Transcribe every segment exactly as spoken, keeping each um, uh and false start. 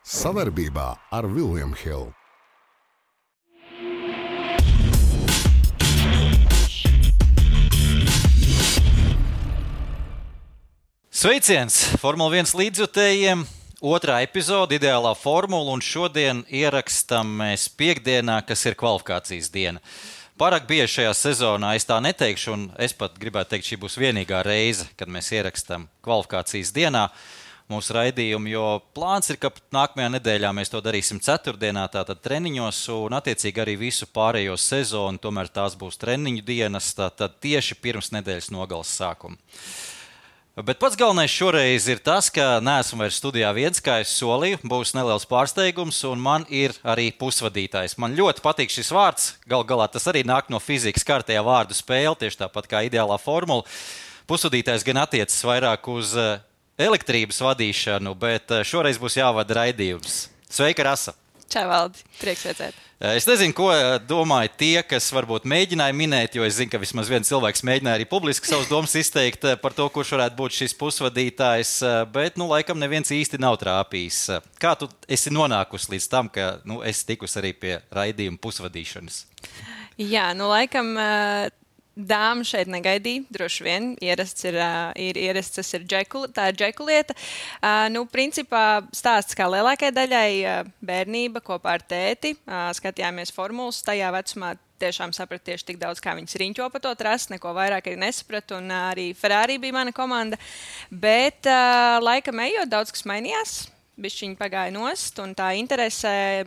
Savarbībā ar William Hill. Sveiciens Formula viens līdzjutējiem, otrā epizode, ideālā formula, un šodien ierakstam mēs piekdienā, kas ir kvalifikācijas diena. Pārāk bieži šajā sezonā es tā neteikšu, un es pat gribētu teikt, šī būs vienīgā reize, kad mēs ierakstam kvalifikācijas dienā mūsu raidījumu, jo plāns ir, ka nākamajā nedēļā mēs to darīsim ceturtdienā, tātad treniņos, un attiecīgi arī visu pārējo sezonu, tomēr tās būs treniņu dienas, tātad tieši pirms nedēļas nogales sākuma. Bet pats galvenais šoreiz ir tas, ka neesmu vairs studijā viens, kā es solīju, būs neliels pārsteigums, un man ir arī pusvadītājs. Man ļoti patīk šis vārds, gal galā tas arī nāk no fizikas kārtējā vārdu spēle, tieši tāpat kā ideālā formula. Pusvadītājs gan attiecas vairāk uz elektrības vadīšanu, bet šoreiz būs jāvada raidījums. Sveika, Rasa! Čau, Valdi! Prieks redzēt! Es nezinu, ko domāja tie, kas varbūt mēģināja minēt, jo es zinu, ka vismaz viens cilvēks mēģināja arī publiski savas domas izteikt par to, kurš varētu būt šis pusvadītājs, bet, nu, laikam neviens īsti nav trāpījis. Kā tu esi nonākusi līdz tam, ka, nu, esi tikusi arī pie raidījuma pusvadīšanas? Jā, nu, laikam... Dāma šeit negaidīja, droši vien. Ierasts ir, ir, ierasts tas ir džekul, tā ir džeku lieta. Uh, nu, principā stāsts kā lielākai daļai uh, bērnība kopā ar tēti. Uh, skatījāmies formulas tajā vecumā. Tiešām sapratu tieši tik daudz, kā viņas riņķo pa to trasi, neko vairāk arī nesapratu, un uh, arī Ferrari bija mana komanda. Bet uh, laikam ejot, daudz kas mainījās. Bišķiņi pagāja nost, un tā interese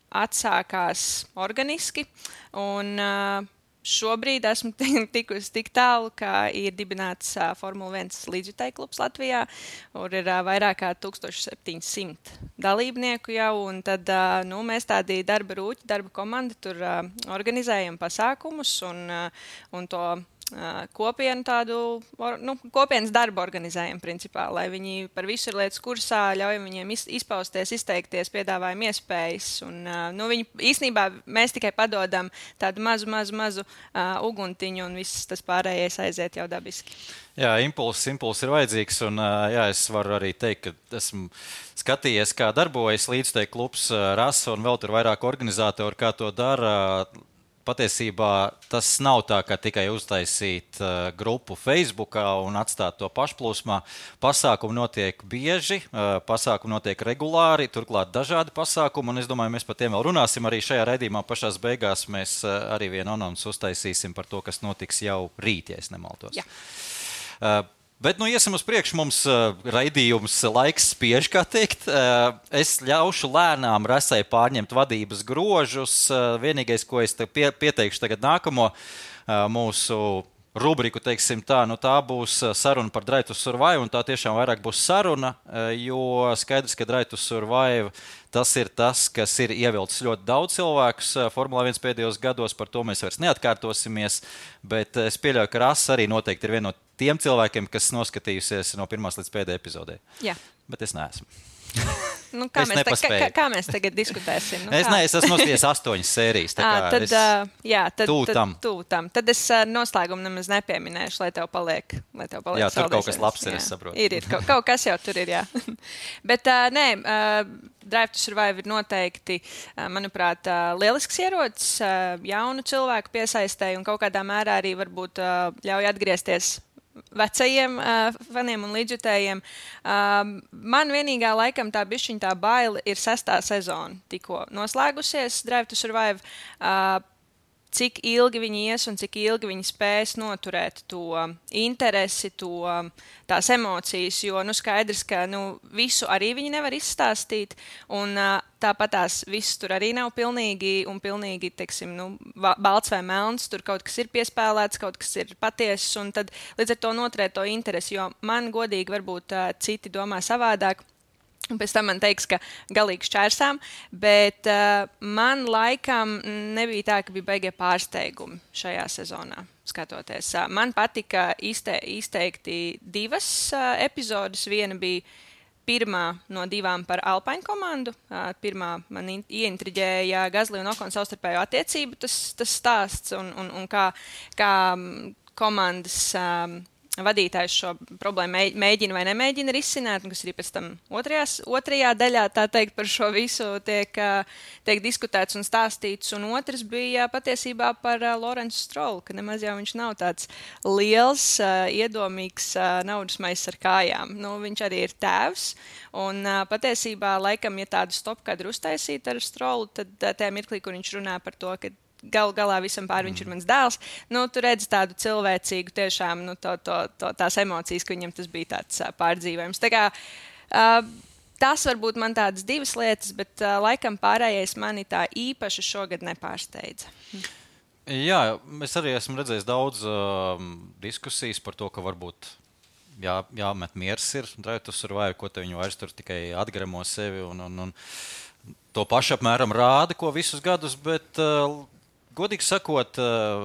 atsākās organiski. Un... Uh, Šobrīd esmu tikusi tik tālu, ka ir dibināts uh, Formula viens līdzjutēju klubs Latvijā. Tur ir uh, vairāk kā tūkstoš septiņi simti dalībnieku jau, un tad uh, nu, mēs tādi darba rūķi, darba komandi tur uh, organizējam pasākumus un, uh, un to uh, kopienu tādu, or, nu, kopienas darbu organizējam principā, lai viņi par visu ir lietas kursā, ļaujam viņiem iz, izpausties, izteikties, piedāvājam iespējas, un uh, nu, viņi īstenībā mēs tikai padodam tādu mazu, mazu, mazu uh, uguntiņu, un viss tas pārējais aiziet jau dabiski. Jā, impulss, impulss ir vajadzīgs, un jā, es varu arī teikt, ka esmu skatījies, kā darbojas līdzjutēju klubs Rasa, un vēl tur vairāk organizatori, kā to dara. Patiesībā tas nav tā, ka tikai uztaisīt uh, grupu Facebookā un atstāt to pašplūsmā. Pasākumi notiek bieži, uh, pasākumi notiek regulāri, turklāt dažādi pasākumi, un es domāju, mēs par tiem vēl runāsim. Arī šajā raidījumā pašās beigās mēs uh, arī vienu anonsu uztaisīsim par to, kas notiks jau rīt, ja es nemaldos. Jā. Uh, Bet, nu, iesim uz priekšu, mums uh, raidījums laiks spiež, kā teikt. Uh, es ļaušu lēnām Rasai pārņemt vadības grožus. Uh, vienīgais, ko es pie, pieteikšu tagad nākamo uh, mūsu rubriku, teiksim tā, nu tā būs saruna par Drive to Survive, un tā tiešām vairāk būs saruna, uh, jo skaidrs, ka Drive to Survive tas ir tas, kas ir ievilcis ļoti daudz cilvēkus Formula viens pēdējos gados, par to mēs vairs neatkārtosimies, bet es pieļauju, ka Rasa arī noteikti ir viena no tiem cilvēkiem, kas noskatījusies no pirmās līdz pēdējai epizodē. Jā. Bet es neesmu. Nu, kā, es mēs ta, kā, kā mēs tagad diskutēsim? Nu, es, ne, es esmu noskatījies astoņas sērijas. Tā kā tad, es jā, tad, tū tam. Tad, tū tam. Tad es noslēgumu nemaz nepieminēšu, lai tev paliek. Lai tev paliek jā, tur saldēšanas. Kaut kas labs ir, es saprotu. Ir, ir. Kaut, kaut kas jau tur ir, jā. Bet, uh, nē, uh, Drive to Survive ir noteikti, uh, manuprāt, uh, lielisks ierocis, uh, jaunu cilvēku piesaistēju un kaut kādā mērā arī varbūt uh, ļauj atgriezties vecajiem uh, faniem un līdzjutējiem. Uh, man vienīgā laikam tā bišķiņa tā baila ir sestā sezona tikko noslēgusies Drive to Survive. Uh, cik ilgi viņi ies un cik ilgi viņi spēs noturēt to interesi, to, tās emocijas, jo nu, skaidrs, ka nu, visu arī viņi nevar izstāstīt, un uh, tāpat tās viss tur arī nav pilnīgi, un pilnīgi, teiksim, nu, balts vai melns, tur kaut kas ir piespēlēts, kaut kas ir patiesis, un tad līdz ar to noturēt to interesi, jo man godīgi varbūt uh, citi domā savādāk. Un pēc tam man teiks, ka galīgi šķērsām, bet uh, man laikam nebija tā, ka bija beigie pārsteigumi šajā sezonā, skatoties. Uh, man patika izte, izteikti divas uh, epizodes. Viena bija pirmā no divām par Alpine komandu. Uh, pirmā man in, ieintriģēja Gasly un Ocon savstarpējo attiecību tas, tas stāsts un, un, un kā, kā komandas... Um, vadītājs šo problēmu mēģina vai nemēģina risināt, un kas arī pēc tam otrajās, otrajā daļā, tā teikt, par šo visu tiek, tiek diskutēts un stāstīts. Un otrs bija patiesībā par Lorenzu Strolu, ka nemaz jau viņš nav tāds liels, iedomīgs naudas maiss ar kājām. Nu, viņš arī ir tēvs, un patiesībā, laikam, ja tādu stopkadru uztaisīt ar Strolu, tad tajā mirklī, kur viņš runā par to, ka Galu galā visam pāri viņš ir mans dēls. Nu, tu redzi tādu cilvēcīgu, tiešām nu, to, to, to, tās emocijas, ka viņam tas bija tāds uh, pārdzīvojums. Tā kā, uh, tas varbūt man tādas divas lietas, bet uh, laikam pārējais mani tā īpaši šogad nepārsteidza. Jā, es arī esmu redzējis daudz uh, diskusijas par to, ka varbūt jā, jāmet miers ir Drive to Survive, ko te viņi vairs tur tikai atgremo sevi un, un, un to pašu apmēram rāda, ko visus gadus, bet uh, godīgi sakot,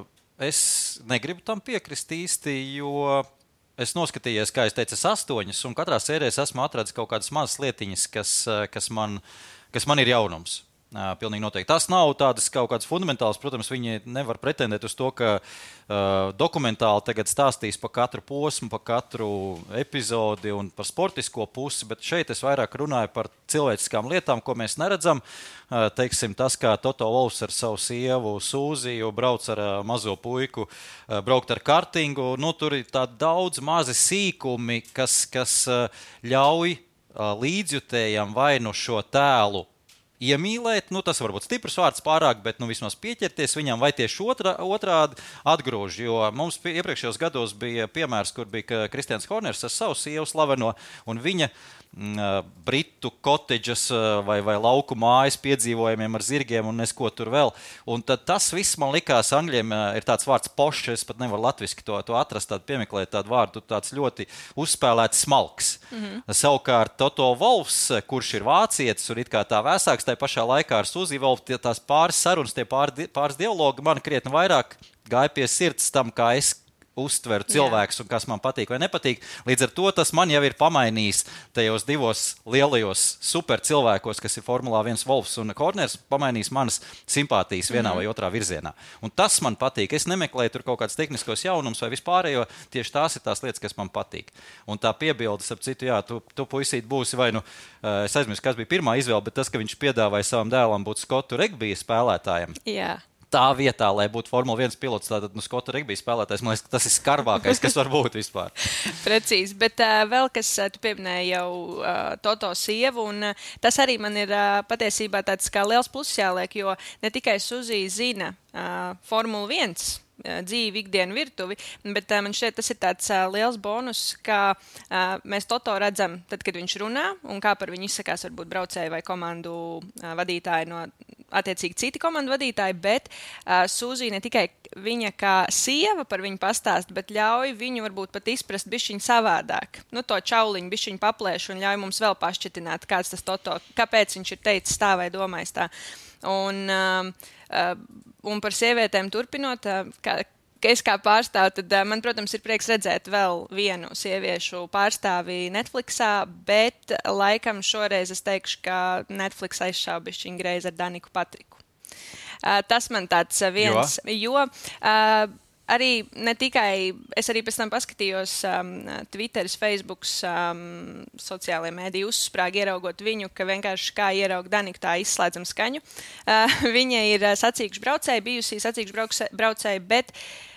es negribu tam piekrist īsti, jo es noskatījies, kā es teicu, astoņas, un katrā sērijā esmu atradis kaut kādas mazas lietiņas, kas, kas, man, kas man ir jaunums. Pilnīgi noteikti. Tas nav tādas kaut kādas fundamentālas, protams, viņi nevar pretendēt uz to, ka uh, dokumentāli tagad stāstīs par katru posmu, par katru epizodi un par sportisko pusi, bet šeit es vairāk runāju par cilvēciskām lietām, ko mēs neredzam. Uh, teiksim, tas, kā Toto Wolffs ar savu sievu Sūziju brauc ar uh, mazo puiku, uh, braukt ar kartingu, nu, tur ir tā daudz mazi sīkumi, kas, kas uh, ļauj uh, līdzjutējam vai nu šo tēlu iemīlēt, nu tas varbūt stiprs vārds pārāk, bet nu vismaz pieķerties viņam vai tieši otrā, otrādi atgrūž, jo mums pie, iepriekšējos gados bija piemērs, kur bija Kristians Horners ar savu sievu slaveno, un viņa m, britu kotedžas vai, vai lauku mājas piedzīvojumiem ar zirgiem un nesko tur vēl, un tad tas viss man likās, angļiem ir tāds vārds pošs, es pat nevaru latviski to, to atrast, tādu piemeklēt tādu vārdu, tāds ļoti uzspēlēts smalks. Mm-hmm. Savukārt Toto Wolffs, kurš ir vācietis un it kā tā vēsāks, tai pašā laikā ar Sūziju Wolfu tās pāris sarunas, tie pāris, pāris dialogi man krietni vairāk gāja pie sirds tam, kā es uztveru cilvēkus un kas man patīk vai nepatīk. Līdz ar to tas man jau ir pamainījis tajos divos lielajos super cilvēkos, kas ir Formulā viens Wolffs un Horners, pamainījis manas simpātijas vienā mm-hmm. vai otrā virzienā. Un tas man patīk. Es nemeklēju tur kaut kāds tehniskos jaunums vai vispārējo, tieši tās ir tās lietas, kas man patīk. Un tā piebildes ap citu, jā, tu, tu puisīt būsi vai nu, es aizmirsu, kas bija pirmā izvēle, bet tas, ka viņš piedāvāja savam dēlam būt Skotu regbija spēlētājiem. Jā. Tā vietā, lai būtu Formula viens pilots, tātad nu, Skotu regbija spēlētājs, man liekas, tas ir skarbākais, kas var būt vispār. Precīzi, bet uh, vēl kas, uh, tu pieminēji jau uh, Toto sievu, un uh, tas arī man ir uh, patiesībā tāds kā liels pluss jāliek, jo ne tikai Sūzija zina uh, Formula viens dzīvi, ikdienu virtuvi, bet uh, man šķiet, tas ir tāds uh, liels bonus, ka uh, mēs Toto redzam tad, kad viņš runā, un kā par viņu izsakās varbūt braucēji vai komandu uh, vadītāji no attiecīgi citi komandu vadītāji, bet uh, Sūzija ne tikai viņa kā sieva par viņu pastāst, bet ļauj viņu varbūt pat izprast bišķiņu savādāk. Nu, to čauliņu bišķiņu paplēš un ļauj mums vēl pašķitināt, kāds tas Toto, kāpēc viņš ir teicis tā vai domājis tā. Un, uh, uh, un par sievietēm turpinot, uh, kā, es kā pārstāvu, tad uh, man, protams, ir prieks redzēt vēl vienu sieviešu pārstāvi Netflixā, bet laikam šoreiz es teikšu, ka Netflix aizšāva bišķiņu greizi ar Daniku Patriku. Uh, tas man tāds viens, jo, jo uh, arī ne tikai, es arī pēc tam paskatījos um, Twitteris, Facebooks, um, sociālajie mēdī uzsprāgi ieraugot viņu, ka vienkārši kā ieraugt Daniku, tā izslēdzam skaņu. Uh, viņa ir sacīkšu braucēja, bijusī sacīkšu braucēja, bet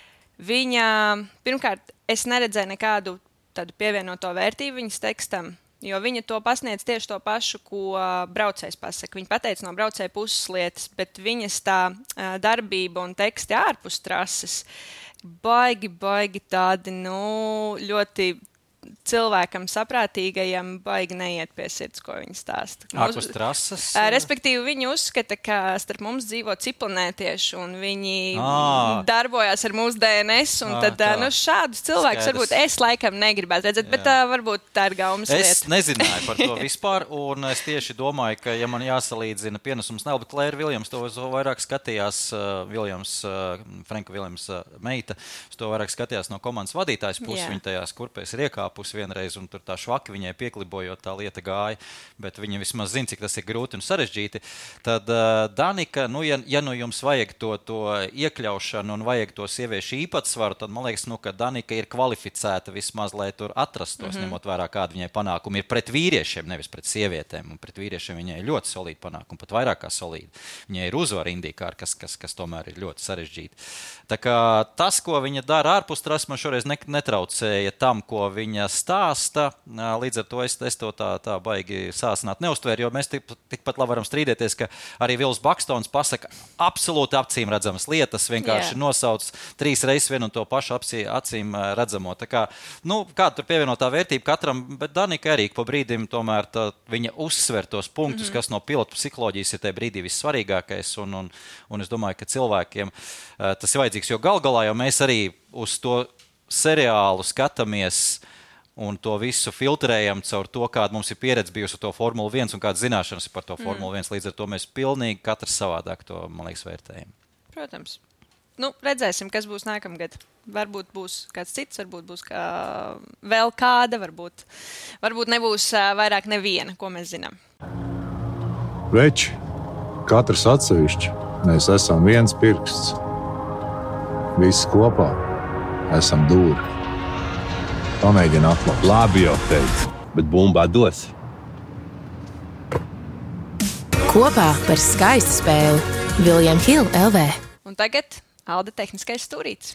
viņa, pirmkārt, es neredzēju nekādu tādu pievienoto vērtību viņas tekstam, jo viņa to pasniedz tieši to pašu, ko braucējs pasaka. Viņa pateica no braucēja puses lietas, bet viņas tā uh, darbība un teksti ārpus trases baigi, baigi tādi, nu, ļoti cilvēkam saprātīgajam baigi neiet pie sirds, ko viņi stāsta. Ārpus trases? Respektīvi, viņi uzskata, ka starp mums dzīvo ciplanētieši un viņi à. darbojās ar mūsu D N S, un à, tad nu, šādus cilvēkus Skaidrs. Varbūt es laikam negribētu redzēt, bet uh, varbūt tā ir gaumas lieta. Es nezināju par to vispār, un es tieši domāju, ka, ja man jāsalīdzina pienesums Nelba Klēra Viljams, to vairāk skatījās uh, Viljams, uh, Franka Viljams uh, meita, to vairāk skatījās no komandas vadītājas puses, viņa tajās kurpēs ir iekāpusi. pārkāpusi vienreiz, un tur tā švaki viņai pieklibojot, tā lieta gāja, bet viņa vismaz zina, cik tas ir grūti un sarežģīti. Tad uh, Danika, nu, ja, ja nu jums vajag to, to iekļaušanu un vajag to sieviešu īpatsvaru, tad man liekas, nu, ka Danika ir kvalificēta vismaz, lai tur atrastos, mm-hmm. ņemot vērā, kāda viņai panākumi ir pret vīriešiem, nevis pret sievietēm, un pret vīriešiem viņai ir ļoti solīti panākumi, pat vairāk kā solīti. Viņai ir uzvara indīkāri, kas, kas, kas tomēr ir ļoti sarežģīti. Tā kā tas, ko viņa dara ārpus trases, man šoreiz netraucēja tam, ko viņa stāsta. Līdz ar to es, es to tā, tā baigi sāsināt neuztvēru, jo mēs tik, tikpat labi varam strīdēties, ka arī Vils Bakstons pasaka absolūti acīm redzamas lietas, vienkārši yeah. nosauc trīs reizes vienu un to pašu apsī, acīm redzamo. Tā kā, nu, kāda tur pievienotā vērtība katram, bet Danika arī pa brīdim tomēr tā, viņa uzsver tos punktus, mm-hmm. kas no pilotu psiholoģijas ir tajā brīdī vissvarīgākais, un, un, un es domāju, ka cilvēkiem uh, tas ir vajadzīgs, jo gal galā jau mēs arī uz to seriālu skatāmies un to visu filtrējam caur to, kāda mums ir pieredze bijusi ar to Formulu viens un kādas zināšanas par to Formulu viens. Līdz ar to mēs pilnīgi katrs savādāk to, man liekas, vērtējam. Protams. Nu, redzēsim, kas būs nākamgad. Varbūt būs kāds cits, varbūt būs kā vēl kāda, varbūt, varbūt nebūs uh, vairāk neviena, ko mēs zinām. Veči, katrs atsevišķi, mēs esam viens pirksts. Visi kopā esam dūri. Pamēģini atklāt. Labi jau teicu, bet bumbā dos. Kopā par skaistu spēli William Hill L V. Un tagad Alde tehniskais stūrītis.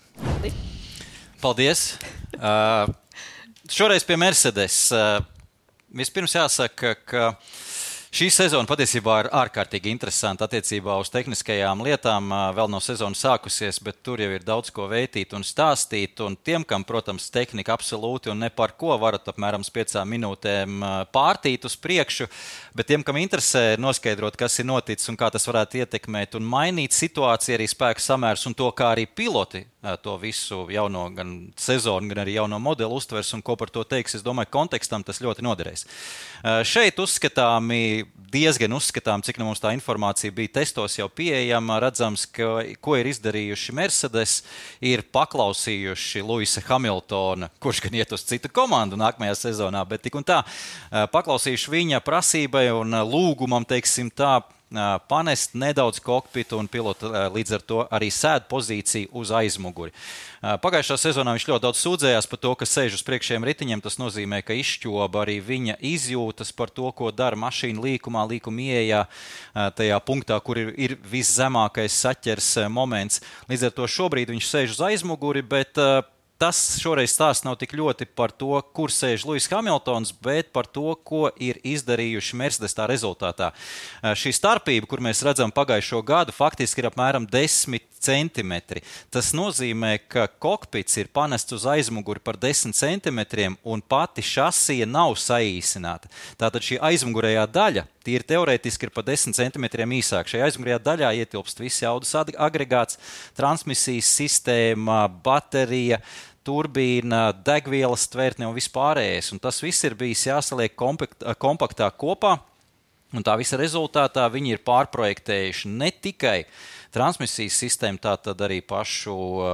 Paldies. Uh, šoreiz pie Mercedes. Uh, vispirms jāsaka, ka šī sezona patiesībā ir ārkārtīgi interesanta attiecībā uz tehniskajām lietām. Vēl nav sezona sākusies, bet tur jau ir daudz ko veitīt un stāstīt. Un tiem, kam, protams, tehnika absolūti un ne par ko varat apmēram piecām minūtēm pārtīt uz priekšu, bet tiem, kam interesē noskaidrot, kas ir noticis un kā tas varētu ietekmēt un mainīt situāciju, arī spēku samērs un to, kā arī piloti to visu jauno gan sezonu, gan arī jauno modeli uztvers un ko par to teiks, es domāju, kontekstam tas ļoti noderēs. Šeit uzskatāmi, diezgan uzskatām, cik no mums tā informācija bija testos jau pieejama, redzams, ka, ko ir izdarījuši Mercedes, ir paklausījuši Luisa Hamiltona, kurš gan iet uz citu komandu nākamajā sezonā, bet tik un tā paklausījuši viņa prasībai un lūgumam, teiksim tā, panest nedaudz kokpitu un pilotu līdz ar to arī sēd pozīciju uz aizmuguri. Pagājušā sezonā viņš ļoti daudz sūdzējās par to, ka sēž uz priekšējiem ritiņiem. Tas nozīmē, ka izšķoba arī viņa izjūtas par to, ko dara mašīna līkumā, līkuma ieejā, tajā punktā, kur ir, ir viszemākais saķers moments. Līdz ar to šobrīd viņš sēž uz aizmuguri, bet tas šoreiz stāsts nav tik ļoti par to, kur sēž Luis Hamiltons, bet par to, ko ir izdarījuši Mercedes tā rezultātā. Šī starpība, kur mēs redzam pagājušo gadu, faktiski ir apmēram desmit centimetri. Tas nozīmē, ka kokpits ir panests uz aizmuguri par desmit centimetriem un pati šasija nav saīsināta. Tātad šī aizmugurējā daļa tīri teorētiski ir pa desmit centimetriem īsāk. Šajā aizmugurējā daļā ietilpst visi jaudas agregāts, transmisijas sistēma, baterija, turbīna, degvielas tvertne un vispārējais. Un tas viss ir bijis jāsaliek kompakt, kompaktā kopā. Un tā visa rezultātā viņi ir pārprojektējuši ne tikai transmisijas sistēmu, tātad arī pašu uh,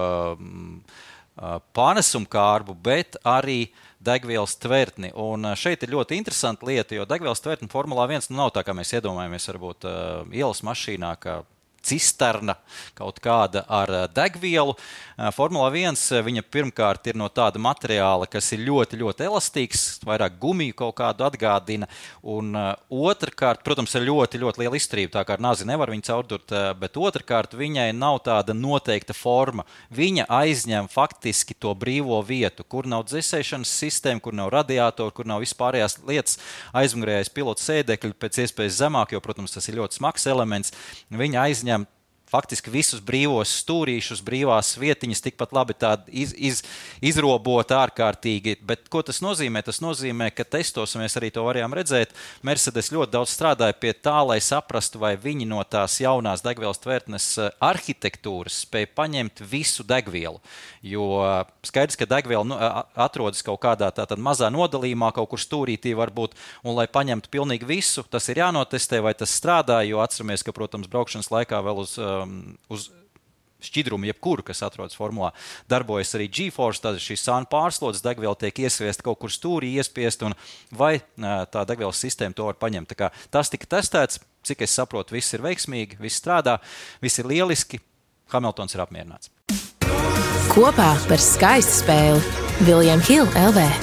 uh, pārnesumu kārbu, bet arī degvielas tvertni. Un šeit ir ļoti interesanta lieta, jo degvielas tvertni Formulā viens nu, nav tā, kā mēs iedomājamies, varbūt uh, ielas mašīnā, kā cisterna kaut kāda ar degvielu. Formula viens viņa pirmkārt ir no tāda materiāla, kas ir ļoti, ļoti elastīgs, vairāk gumiju kaut kādu atgādina, un otrkārt, protams, ir ļoti, ļoti liela izturība, tā kā ar nazi nevar viņu caurdurt, bet otrkārt viņai nav tāda noteikta forma. Viņa aizņem faktiski to brīvo vietu, kur nav dzesēšanas sistēma, kur nav radiātori, kur nav vispārējās lietas, aizmugurējais pilots sēdekļi pēc iespējas zemāk, jo, protams, tas ir ļoti smags elements. Viņa aizņem faktiski visus brīvos stūrīšus, brīvās vietiņas tikpat labi tādi iz, iz, izrobot ārkārtīgi. Bet ko tas nozīmē? Tas nozīmē, ka testos mēs arī to varējām redzēt. Mercedes ļoti daudz strādāja pie tā, lai saprastu, vai viņi no tās jaunās degvielas tvertnes arhitektūras spēja paņemt visu degvielu. Jo skaidrs, ka degviela nu, atrodas kaut kādā tātad mazā nodalījumā, kaut kur stūrītī varbūt, un lai paņemtu pilnīgi visu, tas ir jānotestē, vai tas strādā, jo atceramies, ka, protams, braukšanas laikā vēl uz uz šķidrumu, jebkuru, kas atrodas formulā. Darbojas arī G-Force, tad šī sāna pārslodzes degviela tiek iesviesta kaut kur stūrī, iespiest, un vai tā degvielas sistēma to var paņemt. Tā kā tas tika testēts, cik es saprotu, viss ir veiksmīgi, viss strādā, viss ir lieliski, Hamiltons ir apmierināts. Kopā par skaistu spēli William Hill L V.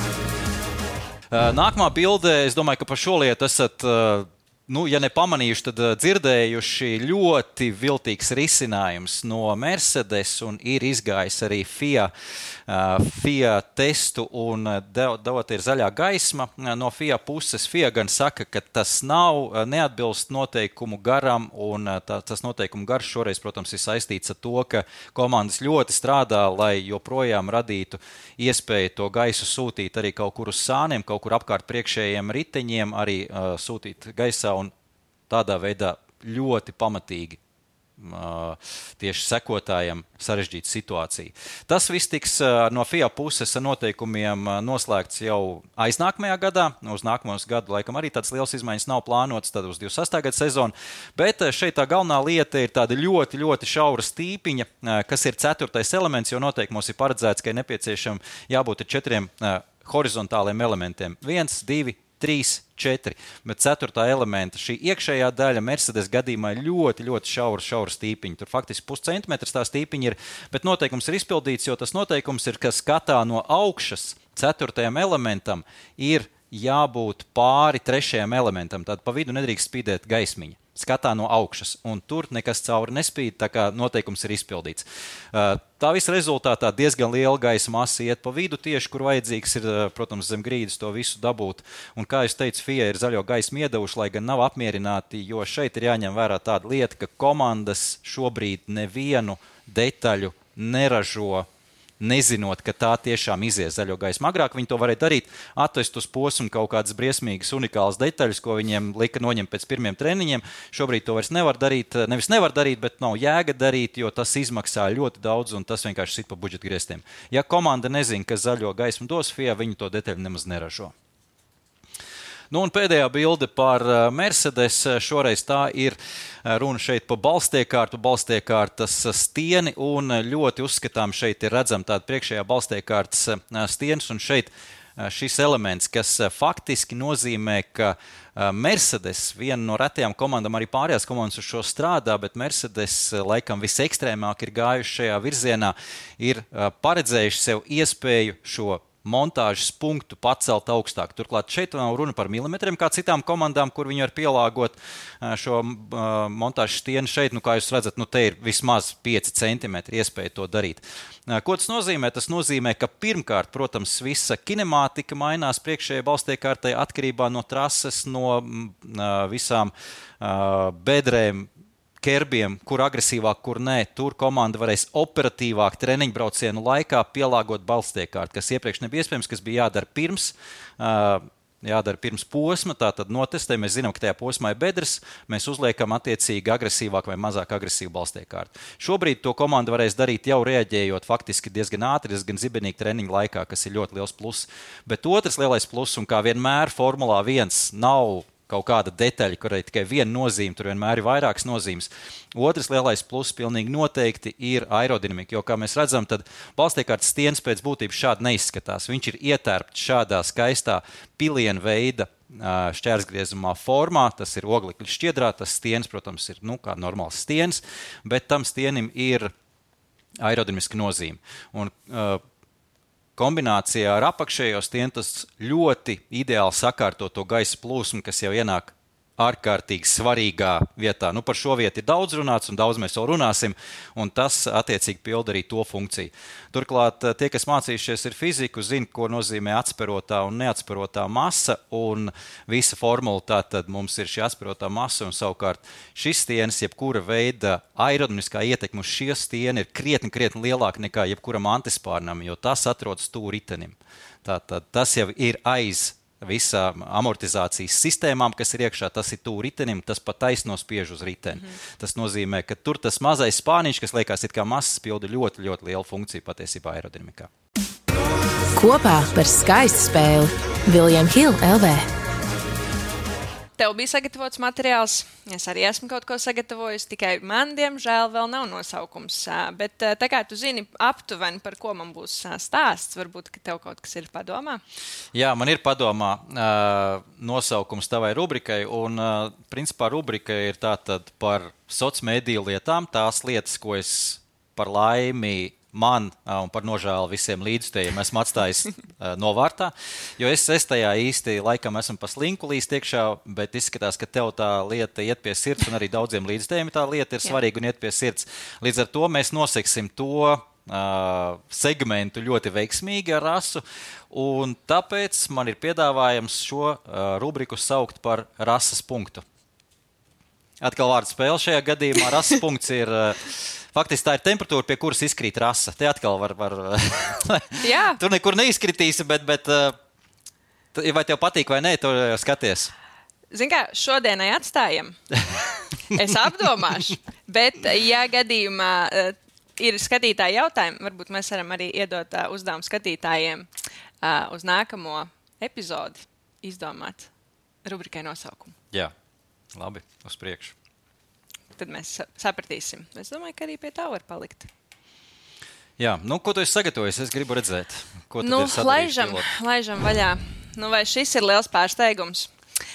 Nākamā bilde, es domāju, ka par šo lietu esat... Nu, ja nepamanījuši, tad dzirdējuši ļoti viltīgs risinājums no Mercedes un ir izgājis arī F I A, F I A testu un dot ir zaļā gaisma no F I A puses. F I A gan saka, ka tas nav neatbilst noteikumu garam un tā, tas noteikumu garš šoreiz, protams, ir saistīts ar to, ka komandas ļoti strādā, lai joprojām radītu iespēju to gaisu sūtīt arī kaut kur uz sāniem, kaut kur apkārt priekšējiem riteņiem, arī uh, sūtīt gaisā un tādā veidā ļoti pamatīgi uh, tieši sekotājiem sarežģīta situācija. Tas viss tiks uh, no F I A puses ar noteikumiem uh, noslēgts jau aiznākamajā gadā. Uz nākamos gadu laikam arī tāds liels izmaiņas nav plānots, tad uz divdesmit sestā gada sezonu. Bet uh, šeit tā galvenā lieta ir tāda ļoti, ļoti šaura stīpiņa, uh, kas ir ceturtais elements, jo noteikumos ir paredzēts, ka ir nepieciešam jābūt ar četriem uh, horizontāliem elementiem. Viens, divi, trīs, četri, bet ceturtā elementa, šī iekšējā daļa Mercedes gadījumā ir ļoti, ļoti šaura, šaura stīpiņa. Tur faktiski puscentimetrs tā stīpiņa ir, bet noteikums ir izpildīts, jo tas noteikums ir, ka skatā no augšas ceturtajam elementam ir jābūt pāri trešajam elementam, tad pa vidu nedrīkst spīdēt gaismiņa. Skatā no augšas, un tur nekas cauri nespīd, tā kā noteikums ir izpildīts. Tā visa rezultātā diezgan liela gaisa masa iet pa vidu tieši, kur vajadzīgs ir, protams, zem grīdas to visu dabūt. Un kā es teicu, F I A ir zaļo gaismu iedevuši, lai gan nav apmierināti, jo šeit ir jāņem vērā tāda lieta, ka komandas šobrīd nevienu detaļu neražo, nezinot, ka tā tiešām izies zaļo gaismu. Agrāk viņi to varēja darīt, atvest uz posmu kaut kādas briesmīgas, unikālas detaļas, ko viņiem lika noņemt pēc pirmiem treniņiem. Šobrīd to vairs nevar darīt, nevis nevar darīt, bet nav jēga darīt, jo tas izmaksā ļoti daudz un tas vienkārši sit pa budžeta griestiem. Ja komanda nezina, ka zaļo gaismu dos F I A, viņi to detaļu nemaz neražo. Nu, un pēdējā bilde par Mercedes, šoreiz tā ir runa šeit pa balstiekārtu, balstiekārtas stieni, un ļoti uzskatām šeit ir redzam tāda priekšējā balstiekārtas stienas, un šeit šis elements, kas faktiski nozīmē, ka Mercedes, viena no retajām komandām, arī pārējās komandas uz šo strādā, bet Mercedes laikam visekstrēmāk ir gājuši šajā virzienā, ir paredzējuši sev iespēju šo montāžas punktu pacelt augstāk. Turklāt šeit nav runa par milimetriem, kā citām komandām, kur viņi var pielāgot šo uh, montāžas stienu šeit. Nu, kā jūs redzat, nu, te ir vismaz pieci centimetri iespēja to darīt. Uh, ko tas nozīmē? Tas nozīmē, ka pirmkārt, protams, visa kinemātika mainās priekšējai balstiekārtai atkarībā no trases, no uh, visām uh, bedrēm, kerbiem, kur agresīvāk, kur nē, tur komanda varēs operatīvāk treniņbraucienu laikā pielāgot balstiekārtu, kas iepriekš nebija iespējams, kas bija jādara pirms, jādara pirms posma, tātad notestē, mēs zinām, ka tajā posmā ir bedres, mēs uzliekam attiecīgi agresīvāk vai mazāk agresīvu balstiekārtu. Šobrīd to komanda varēs darīt jau reaģējot faktiski diezgan ātri, diezgan zibenīgi treniņu laikā, kas ir ļoti liels pluss. Bet otrs lielais pluss, un kā vienmēr Formulā viens nav kaut kāda detaļa, kurai tikai viena nozīme, tur vienmēr ir vairākas nozīmes. Otrs lielais pluss pilnīgi noteikti ir aerodinamika, jo, kā mēs redzam, tad balstiekārtas stienas pēc būtības šādi neizskatās. Viņš ir ietērpts šādā skaistā piliena veida šķērsgriezumā formā, tas ir oglekļa šķiedrā, tas stienas, protams, ir nu, kā normāls stienas, bet tam stienim ir aerodinamiska nozīme. Un, uh, kombinācijā ar apakšējo stienu tas ļoti ideāli sakārto to gaisa plūsmu, kas jau ienāk ārkārtīgi svarīgā vietā. Nu, par šo vietu ir daudz runāts un daudz mēs vēl runāsim, un tas attiecīgi pilda arī to funkciju. Turklāt tie, kas mācījušies ir fiziku, zina, ko nozīmē atsperotā un neatsperotā masa, un visa formula tātad mums ir šī atsperotā masa, un savukārt šis stienis, jebkura veida aerodinamiskā ietekme uz šie stieni ir krietni, krietni lielāka nekā jebkuram antispārnam, jo tas atrodas tuvu ritenim. Tātad tas jau ir aiz visām amortizācijas sistēmām, kas ir iekšā, tas ir tuvu ritenim, tas pat taisno spiež uz riteni. Mm-hmm. Tas nozīmē, ka tur tas mazais spāniņš, kas liekas it kā masas, pilda ļoti, ļoti lielu funkciju patiesībā aerodinamikā. Kopā par skaistu spēli William Hill L V. tev bija sagatavots materiāls, es arī esmu kaut ko sagatavojis, tikai man, diemžēl, vēl nav nosaukums. Bet tā kā tu zini aptuveni, par ko man būs stāsts, varbūt, ka tev kaut kas ir padomā? Jā, man ir padomā uh, nosaukums tavai rubrikai, un uh, principā rubrika ir tātad par sociālmediju lietām, tās lietas, ko es par laimi man un par nožēlu visiem līdzstējiem esmu atstājis uh, novārtā, jo es, es tajā īsti laikam esmu pa slinku līst iekšā, bet izskatās, ka tev tā lieta iet pie sirds, un arī daudziem līdzstējiem tā lieta ir svarīga un iet pie sirds. Līdz ar to mēs noseksim to uh, segmentu ļoti veiksmīgi ar rasu, un tāpēc man ir piedāvājums šo uh, rubriku saukt par rases punktu. Atkal vārdu spēle šajā gadījumā. Rases punkts ir... Uh, Faktiski tā ir temperatūra, pie kuras izkrīt rasa. Te atkal var... var Tur nekur neizkritīsi, bet, bet vai tev patīk vai nē, tu skaties? Zini kā, šodienai atstājam. Es apdomāšu. Bet, ja gadījumā ir skatītāji jautājumi, varbūt mēs varam arī iedot uzdevumu skatītājiem uz nākamo epizodi izdomāt rubrikai nosaukumu. Jā, labi, uz priekšu. Tad mēs sapratīsim. Es domāju, ka arī pie tā var palikt. Jā, nu, ko tu esi sagatavojis? Es gribu redzēt, ko tu nu, ir sadarījis. Laižam, laižam vaļā. Nu, vai šis ir liels pārsteigums?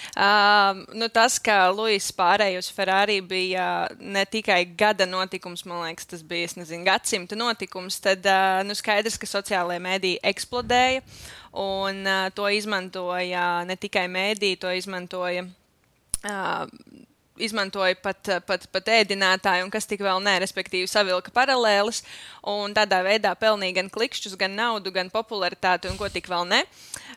Uh, nu, tas, ka Luis pārēj uz Ferrari bija ne tikai gada notikums, man liekas, tas bija, es nezinu, gadsimta notikums, tad uh, nu, skaidrs, ka sociālajie mēdīji eksplodēja, un uh, to izmantoja ne tikai mēdīji, to izmantoja... Uh, izmantoja pat, pat, pat ēdinātāji un kas tik vēl ne, respektīvi savilka paralēles un tādā veidā pelnīja gan klikšķus, gan naudu, gan popularitāti un ko tik vēl ne.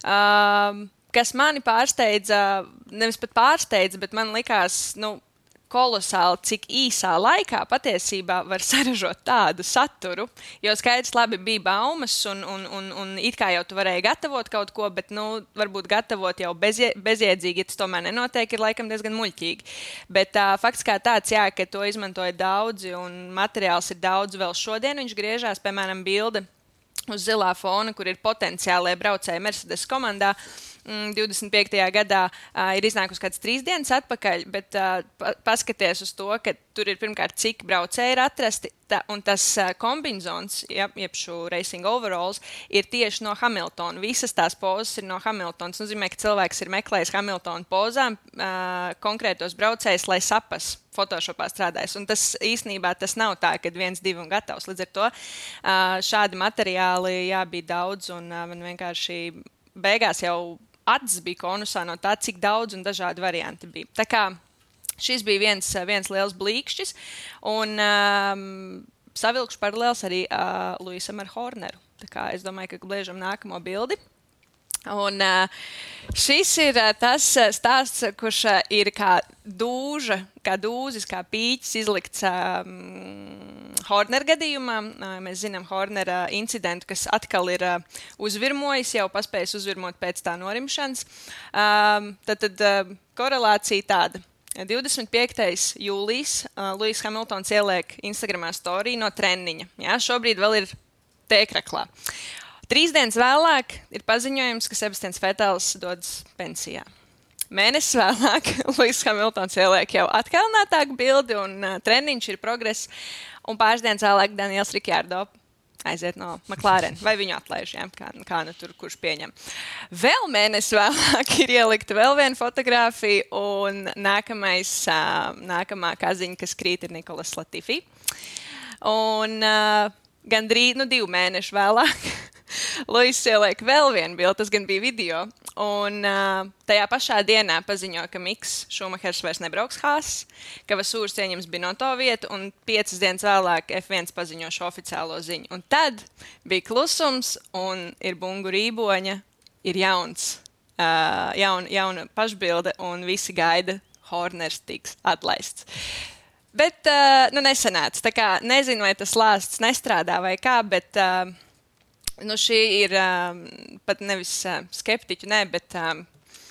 Uh, kas mani pārsteidza, nevis pat pārsteidza, bet man likās, nu, kolosāli, cik īsā laikā patiesībā var saražot tādu saturu, jo skaidrs labi bija baumas un, un, un, un it kā jau tu varēji gatavot kaut ko, bet, nu, varbūt gatavot jau bezie, bezjēdzīgi, ja tas tomēr nenotiek, ir laikam diezgan muļķīgi. Bet uh, fakts kā tāds, jā, ka to izmantoja daudzi un materiāls ir daudz vēl šodien, viņš griežās, piemēram, bilde uz zilā fona, kur ir potenciālie braucēji Mercedes komandā. divdesmit piektajā gadā uh, ir iznākusi kāds trīs dienas atpakaļ, bet uh, pa, paskaties uz to, ka tur ir pirmkārt cik braucēji ir atrasti, ta, un tas uh, kombinzons, ja, jeb šo racing overalls, ir tieši no Hamiltona. Visas tās pozas ir no Hamiltona. Tas nozīmē, ka cilvēks ir meklējis Hamiltona pozām uh, konkrētos braucējus, lai sapas Photoshopā strādājis. Un tas īstenībā tas nav tā, kad viens, divi un gatavs. Līdz ar to uh, šādi materiāli jā, bija daudz, un uh, man vienkārši beigās jau acis bija konusā no tā, cik daudz un dažādi varianti bija. Tā kā šis bija viens, viens liels blīkšķis, un um, savilkšu paralēls arī uh, Luisam ar Horneru. Tā kā es domāju, ka bliežam nākamo bildi. Un uh, šis ir uh, tas stāsts, kurš uh, ir kā dūža, kā dūzis, kā pīķis izlikts um, Horner gadījumā. Uh, mēs zinām Hornera incidentu, kas atkal ir uh, uzvirmojis, jau paspējis uzvirmot pēc tā norimšanas. Um, tad tad uh, korelācija tāda. divdesmit piektais jūlijs uh, Lewis Hamiltons ieliek Instagramā storiju no treniņa. Jā, šobrīd vēl ir tēkraklā. Trīs dienas vēlāk ir paziņojums, ka Sebastians Vetels dodas pensijā. Mēnesis vēlāk Lewis Hamiltons ieliek jau atkalnātāku bildi un uh, treniņš ir progress. Un pāris dienas vēlāk Daniels Ricciardo aiziet no McLaren. Vai viņu atlaiž, jā, kā, kā nu tur kurš pieņem. Vēl mēnesis vēlāk ir ielikta vēl viena fotogrāfija un nākamais, uh, nākamā kaziņa, kas krīt, ir Nikolas Latifi. Un uh, gandrīz, nu, divu mēnešu vēlāk Luis ieliek vēl vienu bildi, tas gan bija video, un uh, tajā pašā dienā paziņo, ka Miks Šumahers vairs nebrauks Haas, ka Vasūrs ieņems Binoto vietu, un piecas dienas vēlāk F viens paziņo šo oficiālo ziņu. Un tad bija klusums, un ir bungu rīboņa, ir jauns, uh, jaun, jauna pašbilde, un visi gaida, Horners tiks atlaists. Bet, uh, nu, nesanāca. Tā kā nezinu, vai tas lāsts nestrādā vai kā, bet... Uh, Nu, šī ir um, pat nevis uh, skeptiķu, ne, bet um,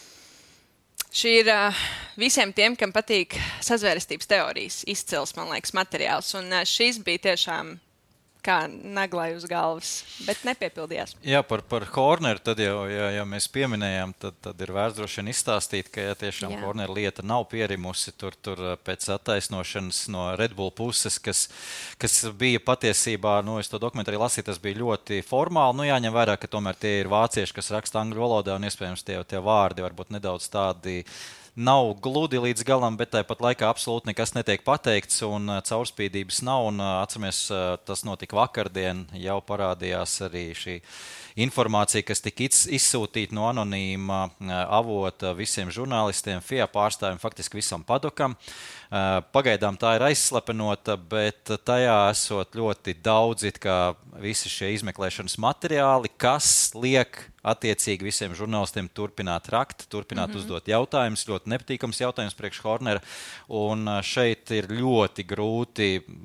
šī ir uh, visiem tiem, kam patīk sazvērestības teorijas izcils, man liekas, materiāls. Un uh, šis bija tiešām kā naglai uz galvas, bet nepiepildījās. Jā, par, par Horneru, tad jau, ja, ja mēs pieminējām, tad, tad ir vērts droši vien izstāstīt, ka ja tiešām Jā. Horneru lieta nav pierimusi tur, tur pēc attaisnošanas no Red Bull puses, kas, kas bija patiesībā, nu, es to dokumentu arī lasīju, tas bija ļoti formāli, nu, jāņem vērā, ka tomēr tie ir vācieši, kas raksta angļu valodā, un iespējams tie, tie vārdi varbūt nedaudz tādi nav gludi līdz galam, bet tāpat laikā absolūti nekas netiek pateikts un caurspīdības nav. Un, atceramies, tas notika vakardien, jau parādījās arī šī informācija, kas tika izsūtīta no anonīma avota visiem žurnālistiem, F I A pārstāvjiem, faktiski visam padokam. Pagaidām tā ir aizslepenota, bet tajā esot ļoti daudz it kā visi šie izmeklēšanas materiāli, kas liek attiecīgi visiem žurnālistiem turpināt rakt, turpināt mm-hmm. uzdot jautājumus, ļoti nepatīkams jautājums priekš Hornera. Un šeit ir ļoti grūti,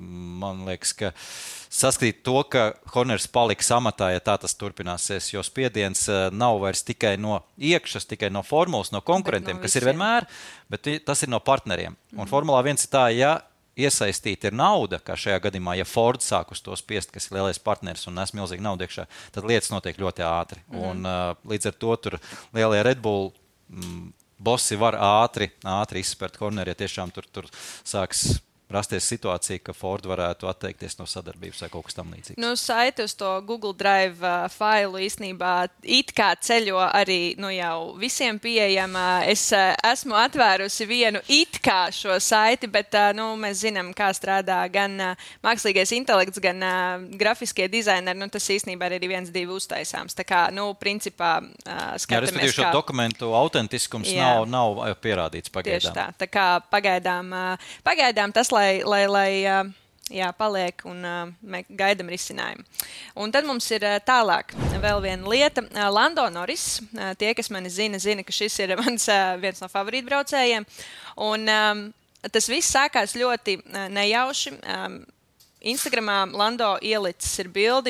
man liekas, ka saskatīt to, ka Horners paliks amatā, ja tā tas turpināsies, jo spiediens nav vairs tikai no iekšas, tikai no formulas, no konkurentiem, no kas ir vienmēr, bet tas ir no partneriem. Mm-hmm. Un Formulā viens ir tā, ja iesaistīta ir nauda, kā šajā gadījumā, ja Ford sāk uz to spiest, kas ir lielais partners un nes milzīgi naudu iekšā, tad lietas notiek ļoti ātri. Mm-hmm. Un uh, līdz ar to tur lielie Red Bull mm, bosi var ātri, ātri izspērt Horneri, ja tiešām tur, tur sāks rasties situācija, ka Ford varētu atteikties no sadarbības vai kaut kas tam līdzīgs. Nu, saiti uz to Google Drive uh, failu īstenībā it kā ceļo arī nu, jau visiem pieejama. Es uh, esmu atvērusi vienu it kā šo saiti, bet uh, nu, mēs zinām, kā strādā gan uh, mākslīgais intelekts, gan uh, grafiskie dizaineri. Nu, tas īstenībā ir arī viens, divi uztaisāms. Tā kā, nu, principā uh, skatāmies, Jā, kā... šo dokumentu autentiskums Jā. nav, nav pierādīts pagaidām. Tieši tā. Tā kā pagaidām, uh, pagaidām tas, lai, lai, lai jā, paliek un mēs gaidam risinājumu. Un tad mums ir tālāk vēl viena lieta. Lando Norris, tie, kas mani zina, zina, ka šis ir mans viens no favorītbraucējiem. Un um, tas viss sākās ļoti nejauši. Um, Instagramā Lando ielicis ir bildi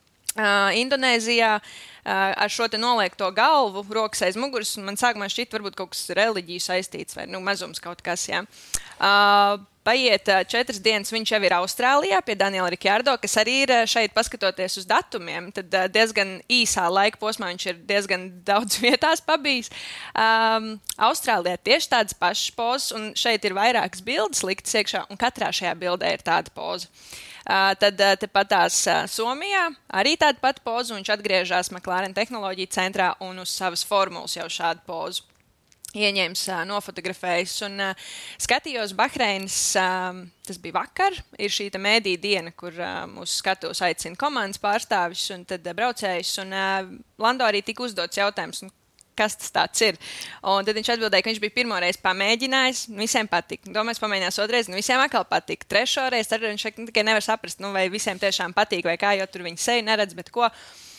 uh, Indonēzijā uh, ar šo te noliekto galvu, rokas aiz muguras. Man sākumā šķiet varbūt kaut kas reliģiju saistīts vai nu, mazums kaut kas, jā. Uh, Paiet četras dienas, viņš jau ir Austrālijā pie Daniela Ricciardo, kas arī ir šeit, paskatoties uz datumiem, tad diezgan īsā laika posmā viņš ir diezgan daudz vietās pabijis. Um, Austrālijā tieši tādas pašas pozas, un šeit ir vairākas bildes liktas iekšā, un katrā šajā bildē ir tāda poza. Uh, tad uh, tepatās uh, Somijā arī tāda pati poza, un viņš atgriežas McLaren tehnoloģiju centrā un uz savas formulas jau šādu pozu ieņēmis, nofotografējis un uh, skatījos Bahreinas, uh, tas bija vakar, ir šī mēdī diena, kur uh, mūsu skatos aicina komandas pārstāvis un tad uh, braucējus, un uh, Lando arī tika uzdots jautājums, kas tas tāds ir. Un tad viņš atbildēja, ka viņš bija pirmoreiz pamēģinājis, visiem patika. Domāju, pamēģinās otrais, un visiem atkal patika. Trešoreiz, tad viņš tikai nevar saprast, nu, vai visiem tiešām patīk, vai kā, jo tur viņi seju neredz, bet ko.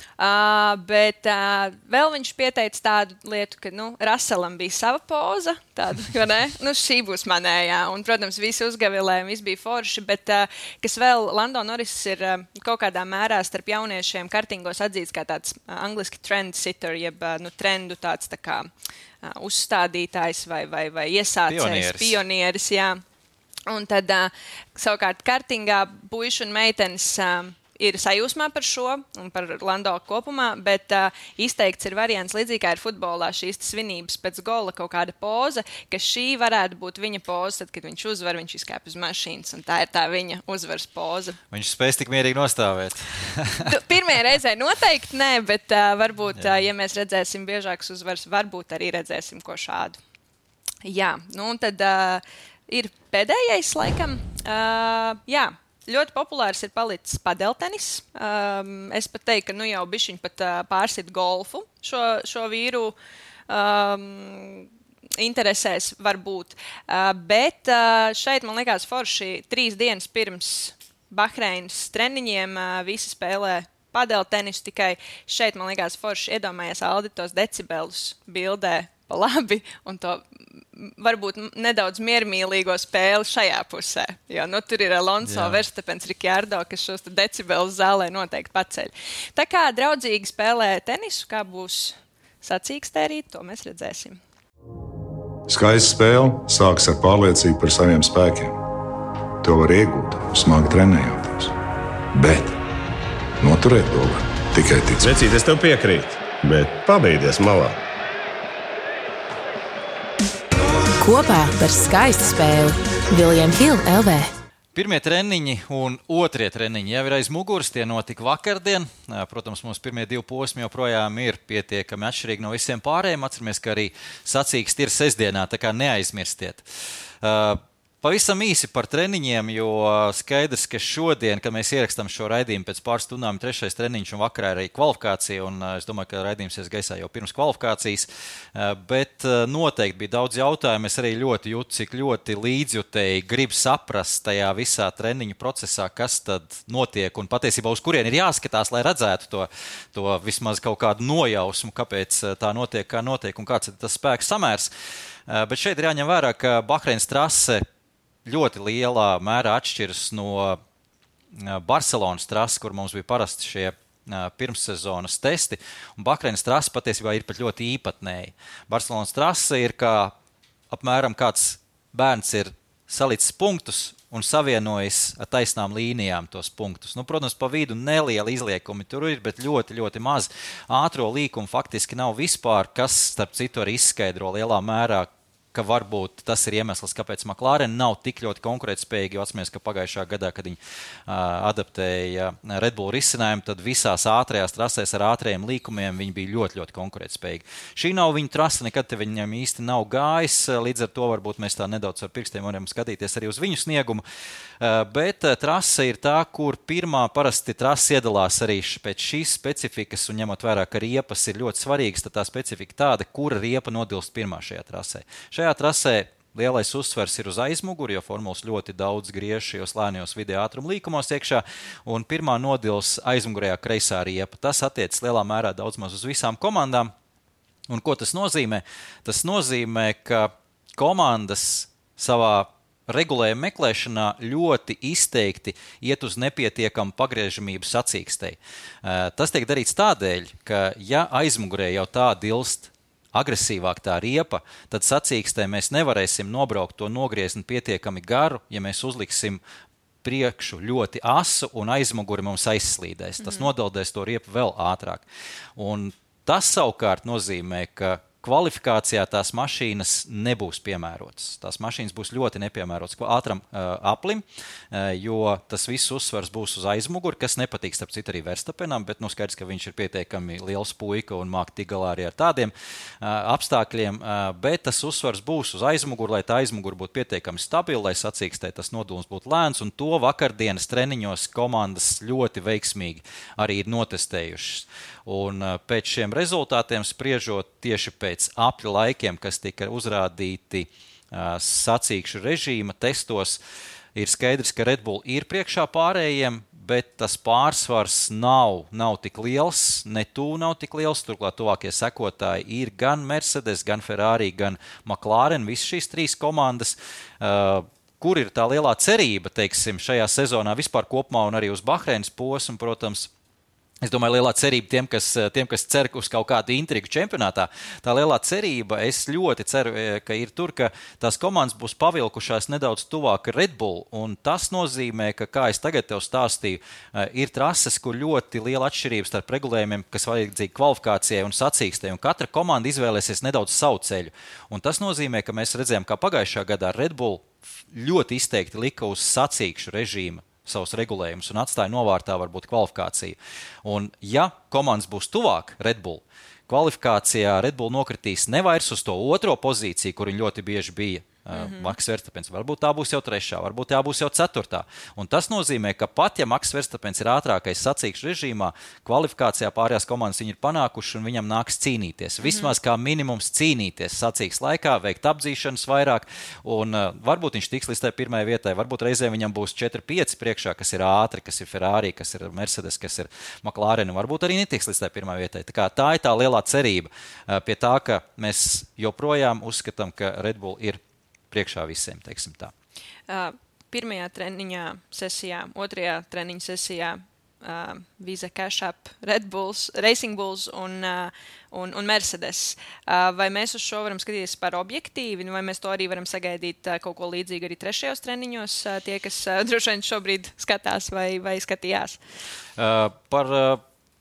Uh, bet uh, vēl viņš pieteica tādu lietu, ka, nu, Russellam bija sava poza, tāda, vai ne? Nu, šī būs manējā. Un, protams, visi uzgavilēja, visi bija forši, bet, uh, kas vēl, Lando Norris ir uh, kaut kādā mērā starp jauniešiem kartingos atzīts kā tāds uh, angliski trendsitter, jeb, uh, nu, trendu tāds tā kā uh, uzstādītājs vai, vai, vai iesācējs, pionieris, pionieris jā. Un tad, uh, savukārt, kartingā puiši un meitenes uh, ir sajūsmā par šo un par Lando kopumā, bet uh, izteikts ir variants līdzīgi kā ir futbolā šīs svinības pēc gola kaut kāda poza, ka šī varētu būt viņa poza, tad, kad viņš uzvar, viņš izkāp uz mašīnas, un tā ir tā viņa uzvaras poza. Viņš spēs tik mierīgi nostāvēt. Pirmajā reizē noteikti nē, bet uh, varbūt, uh, ja mēs redzēsim biežākas uzvaras, varbūt arī redzēsim ko šādu. Jā, nu un tad uh, ir pēdējais laikam. Uh, jā. Ļoti populārs ir palicis padeltenis. Um, es pat teiktu, ka nu jau bišķiņ pat uh, pārsit golfu šo, šo vīru um, interesēs varbūt. Uh, bet uh, šeit man liekas forši trīs dienas pirms Bahreinas treniņiem uh, visi spēlē padeltenisu, tikai šeit man liekas forši iedomājies Aldi tos decibelus bildē pa labi un to varbūt nedaudz miermīlīgo spēli šajā pusē. Jo nu, tur ir Alonso, Verstappens, Ricciardo, kas šos decibelus zālē noteikti paceļ. Tā kā draudzīgi spēlē tenisu, kā būs sacīkstērīt, to mēs redzēsim. Skaista spēle sākas ar pārliecību par saviem spēkiem. To var iegūt, smagi trenējoties. Bet Noturēt to var tikai ticēt. Vecīt, es tev piekrītu, bet pabeigties malā. Kopā par skaistu spēli William Hill L V. Pirmie treniņi un otrie treniņi jau ir aiz muguras, tie notika vakardien. Protams, mums pirmie divi posmi joprojām ir pietiekami atšķirīgi no visiem pārējiem. Atceramies, ka arī sacīksts ir sestdienā, tā kā neaizmirstiet. Pavisam īsi par treniņiem, jo skaidrs, ka šodien, kad mēs ierakstām šo raidījumu pēc pāris stundām, ir trešais treniņš un vakarā arī kvalifikācija, un es domāju, ka raidījums ies gaisā jau pirms kvalifikācijas, bet noteikti bija daudz jautājumu, es arī ļoti jūtu, cik ļoti līdzjutēji grib saprast tajā visā treniņu procesā, kas tad notiek, un patiesībā uz kurien ir jāskatās, lai redzētu to, to vismaz kaut kādu nojausmu, kāpēc tā notiek, kā notiek un kāds ir tas spēks samērs. Bet šeit ir jāņem vērā, ka Bahreinas trase ļoti lielā mērā atšķiras no Barcelonas trases, kur mums bija parasti šie pirmssezonas testi, un Bahreinas trase patiesībā ir pat ļoti īpatnēji. Barcelonas trase ir kā apmēram kāds bērns ir salicis punktus un savienojis ar taisnām līnijām tos punktus. Nu, protams, pa vidu nelieli izliekumi tur ir, bet ļoti, ļoti maz ātro līkumu faktiski nav vispār, kas, starp citu, arī izskaidro lielā mērā, ka varbūt tas ir iemesls, kāpēc McLaren nav tik ļoti konkurētspējīgi, jo atceramies, ka pagājušā gadā, kad viņi uh, adaptēja Red Bull risinājumu, tad visās ātrajās trasēs ar ātrajiem līkumiem viņi bija ļoti, ļoti konkurētspējīgi. Šī nav viņa trasa, nekad te viņam īsti nav gājis, līdz ar to varbūt mēs tā nedaudz ar pirkstiem varam skatīties arī uz viņu sniegumu, uh, bet uh, trasa ir tā, kur pirmā parasti trasa iedalās arī pēc šīs specifikas, un ņemot vērā, ka riepas ir ļoti svarīgas, tad tā specifika tāda, kura riepa nodilst pirmā šajā trasē. Šajā trasē lielais uzsvers ir uz aizmuguri, jo formulas ļoti daudz griež šajos lēnajos video ātruma līkumos iekšā, un pirmā nodils aizmugurējā kreisā riepa. Tas attiecas lielā mērā daudz maz uz visām komandām. Un ko tas nozīmē? Tas nozīmē, ka komandas savā regulējuma meklēšanā ļoti izteikti iet uz nepietiekamu pagriežamību sacīkstei. Tas tiek darīts tādēļ, ka ja aizmugurē jau tā dilst agresīvāk tā riepa, tad sacīkstē mēs nevarēsim nobraukt to nogriezni pietiekami garu, ja mēs uzliksim priekšu ļoti asu un aizmuguri mums aizslīdēs. Tas mm-hmm. nodaldēs to riepu vēl ātrāk. Un tas savukārt nozīmē, ka kvalifikācijā tās mašīnas nebūs piemērotas. Tās mašīnas būs ļoti nepiemērotas ātram uh, aplim, uh, jo tas viss uzsvars būs uz aizmuguri, kas nepatīk starp citu arī Verstapenam, bet nu skaidrs, ka viņš ir pietiekami liels puika un māk tik galā arī ar tādiem uh, apstākļiem, uh, bet tas uzsvars būs uz aizmuguri, lai tā aizmuguri būtu pietiekami stabila, lai sacīkstē tas nodulums būtu lēns, un to vakardienas treniņos komandas ļoti veiksmīgi arī ir notestējušas. Un pēc šiem rezultātiem spriežot tieši pēc apļu laikiem, kas tika uzrādīti uh, sacīkšu režīma testos, ir skaidrs, ka Red Bull ir priekšā pārējiem, bet tas pārsvars nav, nav tik liels, ne tuvu nav tik liels, turklāt tuvākie sekotāji ir gan Mercedes, gan Ferrari, gan McLaren, visas šīs trīs komandas, uh, kur ir tā lielā cerība, teiksim, šajā sezonā vispār kopumā un arī uz Bahreinas posmu, protams. Es domāju, lielā cerība tiem, kas, tiem, kas cer uz kaut kādu intrigu čempionātā, tā lielā cerība, es ļoti ceru, ka ir tur, ka tās komandas būs pavilkušās nedaudz tuvāk Red Bull, un tas nozīmē, ka, kā es tagad tev stāstīju, ir trases, kur ļoti liela atšķirība starp regulējumiem, kas vajadzīgi kvalifikācijai un sacīkstei, un katra komanda izvēlēsies nedaudz savu ceļu. Un tas nozīmē, ka mēs redzējām, kā pagājušā gadā Red Bull ļoti izteikti lika uz sacīkšu režīmu savus regulējumus un atstāja novārtā varbūt kvalifikāciju. Un ja komandas būs tuvāk Red Bull, kvalifikācijā Red Bull nokritīs nevairs uz to otro pozīciju, kur viņi ļoti bieži bija. Mm-hmm. Max Verstapens. Varbūt tā būs jau trešā, varbūt tā būs jau ceturtā. Un tas nozīmē, ka pat ja Max Verstapens ir ātrākais sacīkšu režīmā, kvalifikācijā pārējās komandas viņu ir panākuši un viņam nāks cīnīties. Mm-hmm. Vismaz kā minimums cīnīties sacīks laikā, veikt apdzīšanas vairāk, un uh, varbūt viņš tiks līdz tai pirmai vietai, varbūt reizē viņam būs četri pieci priekšā, kas ir ātri, kas ir Ferrari, kas ir Mercedes, kas ir McLaren, un varbūt arī netiks līdz tai pirmai vietai. Tā kā tā ir tā lielā cerība uh, pie tā, ka mēs joprojām uzskatām, ka Red Bull ir priekšā visiem, teiksim tā. Uh, pirmajā treniņā sesijā, otrajā treniņa sesijā uh, Visa, Cash App, Red Bulls, Racing Bulls un, uh, un, un Mercedes. Uh, vai mēs uz šo varam skatīties par objektīvi, vai mēs to arī varam sagaidīt uh, kaut ko līdzīgu arī trešajos treniņos, uh, tie, kas uh, droši vien šobrīd skatās vai, vai skatījās? Uh, par uh,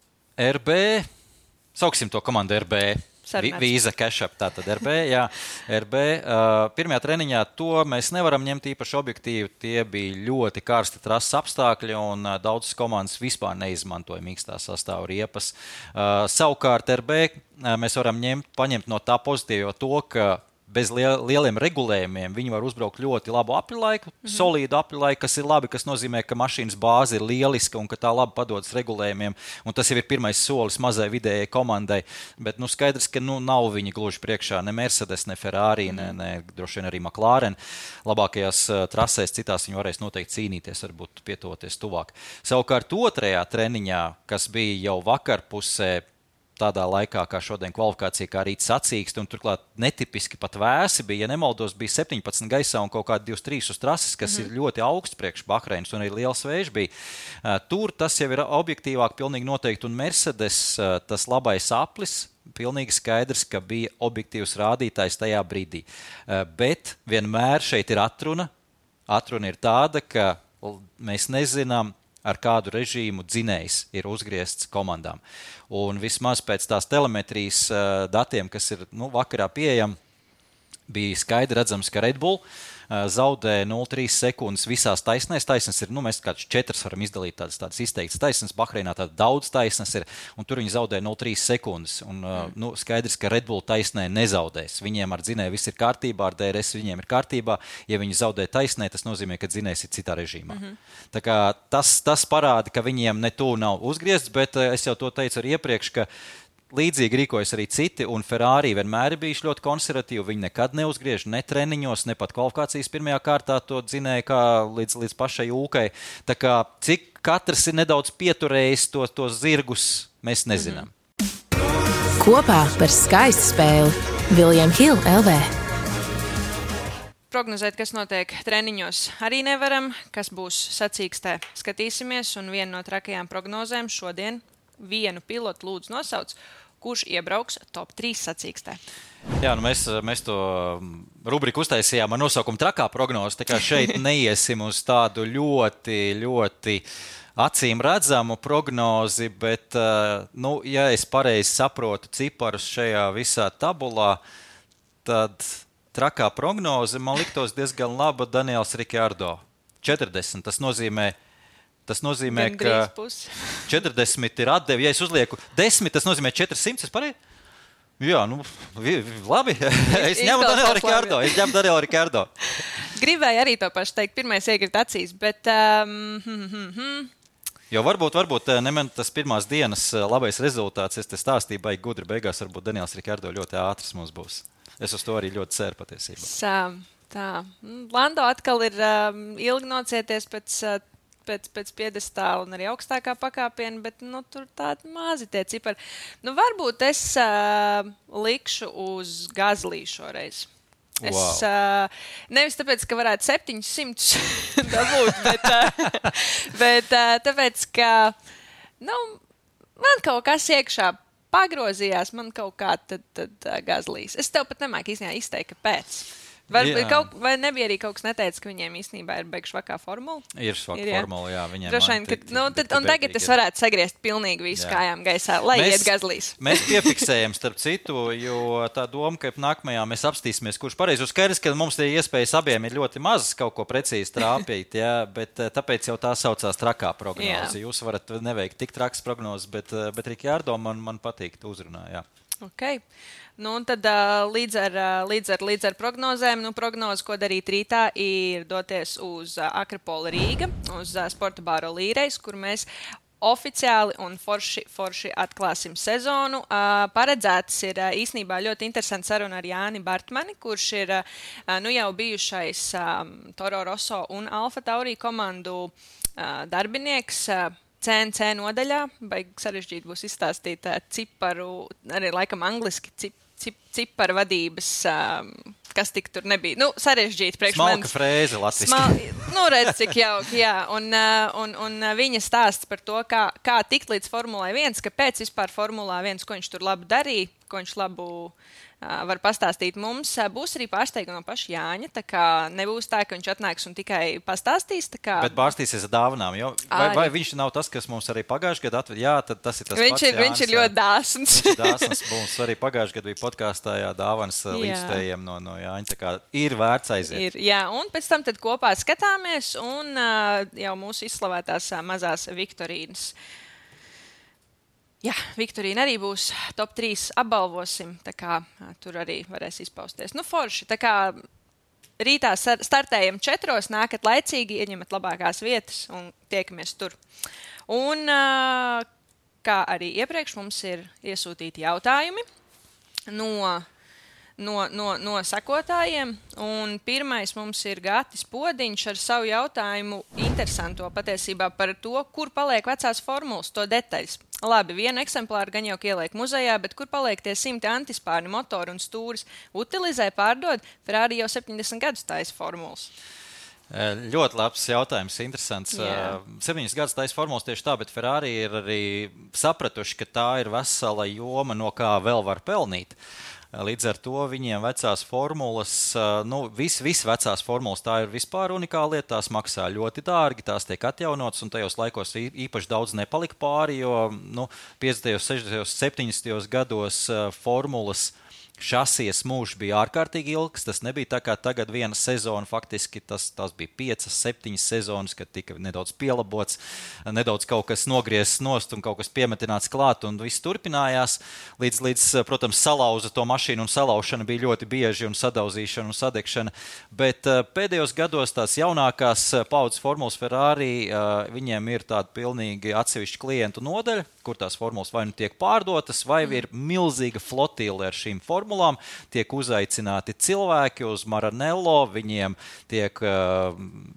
R B, sauksim to komandu R B. Visa, Cash App, tātad R B, jā, R B. Uh, pirmajā treniņā to mēs nevaram ņemt īpaši objektīvi. Tie bija ļoti karsti trases apstākļi un uh, daudzas komandas vispār neizmantoja mīkstā sastāvu riepas. Uh, savukārt R B uh, mēs varam ņemt, paņemt no tā pozitīvo to, ka bez liel, lieliem regulējumiem viņi var uzbraukt ļoti labu apļu laiku, mm-hmm. solīdu apļu laiku, kas ir labi, kas nozīmē, ka mašīnas bāze ir lieliska un ka tā labi padodas regulējumiem. Un tas jau ir pirmais solis mazai vidējai komandai. Bet nu, skaidrs, ka nu, nav viņi gluži priekšā ne Mercedes, ne Ferrari, mm-hmm. ne, ne droši vien arī McLaren. Labākajās uh, trasēs citās viņi varēs noteikti cīnīties, varbūt pietuvoties tuvāk. Savukārt otrajā treniņā, kas bija jau vakarpusē, tādā laikā, kā šodien kvalifikācija, kā rīt sacīksti, un turklāt netipiski pat vēsi bija, ja nemaldos, bija septiņpadsmit gaisā un kaut kādi divdesmit trīs uz trases, kas mm-hmm. ir ļoti augsts priekš Bahreinas, un arī liels vējš bija. Uh, tur tas jau ir objektīvāk pilnīgi noteikti, un Mercedes, uh, tas labais aplis, pilnīgi skaidrs, ka bija objektīvs rādītājs tajā brīdī. Uh, bet vienmēr šeit ir atruna. Atruna ir tāda, ka mēs nezinām, ar kādu režīmu dzinējs ir uzgriezts komandām. Un vismaz pēc tās telemetrijas uh, datiem, kas ir nu, vakarā pieejami, bija skaidri redzams, ka Red Bull uh, zaudē nulle komats trīs sekundes visās taisnēs. Taisnes ir, nu, mēs kāds četras varam izdalīt tādas, tādas izteiktas taisnes. Bahreinā tāda daudz taisnes ir, un tur viņi zaudē nulle komats trīs sekundes. Un, uh, mm. nu, skaidrs, ka Red Bull taisnē nezaudēs. Viņiem ar dzinēju viss ir kārtībā, ar D R S viņiem ir kārtībā. Ja viņi zaudē taisnē, tas nozīmē, ka dzinējs ir citā režīmā. Mm-hmm. Tā kā tas, tas parāda, ka viņiem ne tu nav uzgriezts, bet uh, es jau to teicu arī iepriekš, ka līdzīgi rīkojas arī citi, un Ferrari vienmēr ir bijuši ļoti konservatīvi. Viņi nekad neuzgriež ne treniņos, ne pat kvalifikācijas pirmajā kārtā to dzinēja kā līdz, līdz pašai jūkai. Tā kā cik katrs ir nedaudz pieturējis to, tos zirgus, mēs nezinām. Mm-hmm. Kopā par skaistu spēli William Hill L V. Prognozēt, kas notiek treniņos, arī nevaram. Kas būs sacīkstē, skatīsimies, un viena no trakajām prognozēm šodien vienu pilotu lūdzu nosauc, kurš iebrauks top trīs sacīkstē. Jā, nu mēs, mēs to rubriku uztaisījām ar nosaukumu trakā prognoze, tā kā šeit neiesim uz tādu ļoti, ļoti acīm redzamu prognozi, bet, nu, ja es pareizi saprotu ciparus šajā visā tabulā, tad trakā prognoze man liktos diezgan laba Daniels Ricciardo. četrdesmit, tas nozīmē Tas nozīmē, ka četrdesmit ir atdevi. Ja es uzlieku desmit, tas nozīmē četrdesmit. Es pareizi? Jā, nu, labi. Es ņemu Danielu Ricciardo. Es ņemu Danielu Ricciardo. Gribēju arī to pašu teikt. Pirmais iekrīt acīs, bet... Um, hm, hm, hm. Jo varbūt, varbūt neman tas pirmās dienas labais rezultāts. Es te stāstīju baigi gudri. Beigās varbūt Daniels Ricciardo ļoti ātrs mums būs. Es uz to arī ļoti ceru patiesībā. Tā, tā. Lando atkal ir um, ilgi nocieties pēc... Uh, Pēc, pēc piedestāla un arī augstākā pakāpiena, bet nu, tur tādi mazi tie cipari. Nu, varbūt es uh, likšu uz Gazlī šoreiz. Es, wow. uh, nevis tāpēc, ka varētu septiņsimt dabūt, bet, uh, bet uh, tāpēc, ka nu, man kaut kas iekšā pagrozījās, man kaut kā tad, tad uh, Gazlīs. Es tev pat nemāku īstenībā izteikt, kāpēc. Var, kaut, vai nebija arī kaut kas neteicis, ka viņiem īstenībā ir beigts švakā formula? Ir švaka jā. formula, jā. Viņiem Drošain, ka, nu, tad, un tagad es varētu sagriezt pilnīgi visu jā. kājām gaisā, lai mēs, iet Gazlīs. Mēs piefiksējam starp citu, jo tā doma, ka nākamajā mēs apstīsimies, kurš pareizi. Skaidrs, ka mums tie iespējas abiem ir ļoti mazas kaut ko precīzi trāpīt, jā, bet tāpēc jau tā saucās trakā prognoze. Jūs varat neveikt tik traks prognozes, bet, bet Ricciardo man, man patīk uzrunā, jā. Okay. Nu, un tad uh, līdz, ar, uh, līdz, ar, līdz ar prognozēm, nu, prognoze, ko darīt rītā, ir doties uz uh, Akropola Rīga, uz uh, sporta bāru Līreis, kur mēs oficiāli un forši, forši atklāsim sezonu. Uh, paredzēts ir uh, īstenībā ļoti interesants saruna ar Jāni Bartmani, kurš ir uh, nu, jau bijušais um, Toro Rosso un Alfa Tauri komandu uh, darbinieks. Uh, C N C nodaļā, baigi sarežģīti būs izstāstīt uh, ciparu, arī laikam angliski cip, cip, ciparu vadības um, kas tik tur nebija. Nu, sarežģīti priekš Smalka manis. frēze latviski. Smal... Nu, redz, cik jauki, jā. Un, un, un viņa stāsts par to, kā, kā tikt līdz Formulai viens, kāpēc vispār Formulā viens, ko viņš tur labu darīja, ko viņš labu var pastāstīt mums. Būs arī pārsteigumi no paša Jāņa, tā kā nebūs tā, ka viņš atnāks un tikai pastāstīs. Tā kā... Bet pārstīsies ar dāvanām, jo vai, vai viņš nav tas, kas mums arī pagājuši gadu atved? Jā, tad tas ir tas viņš pats ir, Jānis. Viņš ir ļoti dāsns. Viņš ir dāsns. Mums arī pagājuši gadu bija podkāstā jā, dāvanas līdzstējiem no, no Jāņa. Tā kā ir vērts aiziet. Ir, jā, un pēc tam tad kopā skatāmies un uh, jau mūsu izslavētās uh, mazās Viktorīnas. Jā, Viktorīna arī būs top trīs apbalvosim, tā kā tur arī varēs izpausties. Nu, forši, tā kā rītā startējam četros, nākat laicīgi, ieņemat labākās vietas un tiekamies tur. Un, kā arī iepriekš, mums ir iesūtīti jautājumi no, no, no, no sekotājiem. Un pirmais mums ir Gatis Podiņš ar savu jautājumu interesanto patiesībā par to, kur paliek vecās formulas, to detaļas. Labi, vienu eksemplāru gan jau ieliek muzejā, bet kur paliek tie simti antispārni, motori un stūris? Utilizē, pārdod, Ferrari jau septiņdesmit gadus taisa formulas. Ļoti labs jautājums, interesants. Jā. septiņdesmit gadus taisa formulas tieši tā, bet Ferrari ir arī sapratuši, ka tā ir vesela joma, no kā vēl var pelnīt. Līdz ar to viņiem vecās formulas, nu, vis, vis vecās formulas, tā ir vispār unikāla lieta, tās maksā ļoti dārgi, tās tiek atjaunotas, un tajos laikos īpaši daudz nepalika pāri, jo nu, piecdesmitajos, sešdesmitajos, septiņdesmitajos gados formulas šasies mūžs bija ārkārtīgi ilgs. Tas nebija tā kā tagad viena sezona, faktiski tas, tas bija piecas, septiņas sezonas, kad tika nedaudz pielabots, nedaudz kaut kas nogriezts nost un kaut kas piemetināts klāt, un viss turpinājās. Līdz, līdz protams, salauza to mašīnu, un salaušana bija ļoti bieži, un sadauzīšana un sadegšana. Bet uh, pēdējos gados tās jaunākās paudzes formulas Ferrari, uh, viņiem ir tāda pilnīgi atsevišķa klientu nodaļa, kur tās formulas vai nu tiek pārdotas, vai ir milzīga flotīle ar šīm formulām, tiek uzaicināti cilvēki uz Maranello, viņiem tiek uh,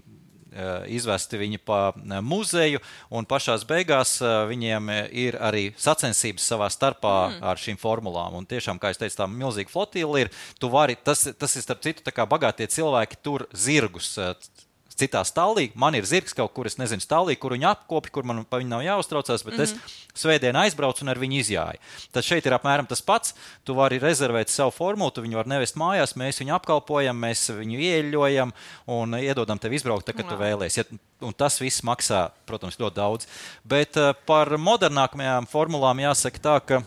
izvesti viņi pa muzeju, un pašās beigās uh, viņiem ir arī sacensības savā starpā mm. ar šīm formulām. Un tiešām, kā es teicu, tā milzīga flotīle ir, tu vari, tas, tas ir starp citu, tā kā bagātie cilvēki tur zirgus uh, citā stālī. Man ir zirgs kaut kur, es nezinu, stālī, kur viņi apkopi, kur man pa viņu nav jāuztraucās, bet mm-hmm. es svētdien aizbraucu un ar viņu izjāju. Tad šeit ir apmēram tas pats. Tu vari rezervēt savu formulu, tu viņu var nevest mājās, mēs viņu apkalpojam, mēs viņu ieļojam un iedodam tev izbraukt, tā, kad tu vēlies. Ja, un tas viss maksā, protams, ļoti daudz. Bet uh, par modernākajām formulām jāsaka tā, ka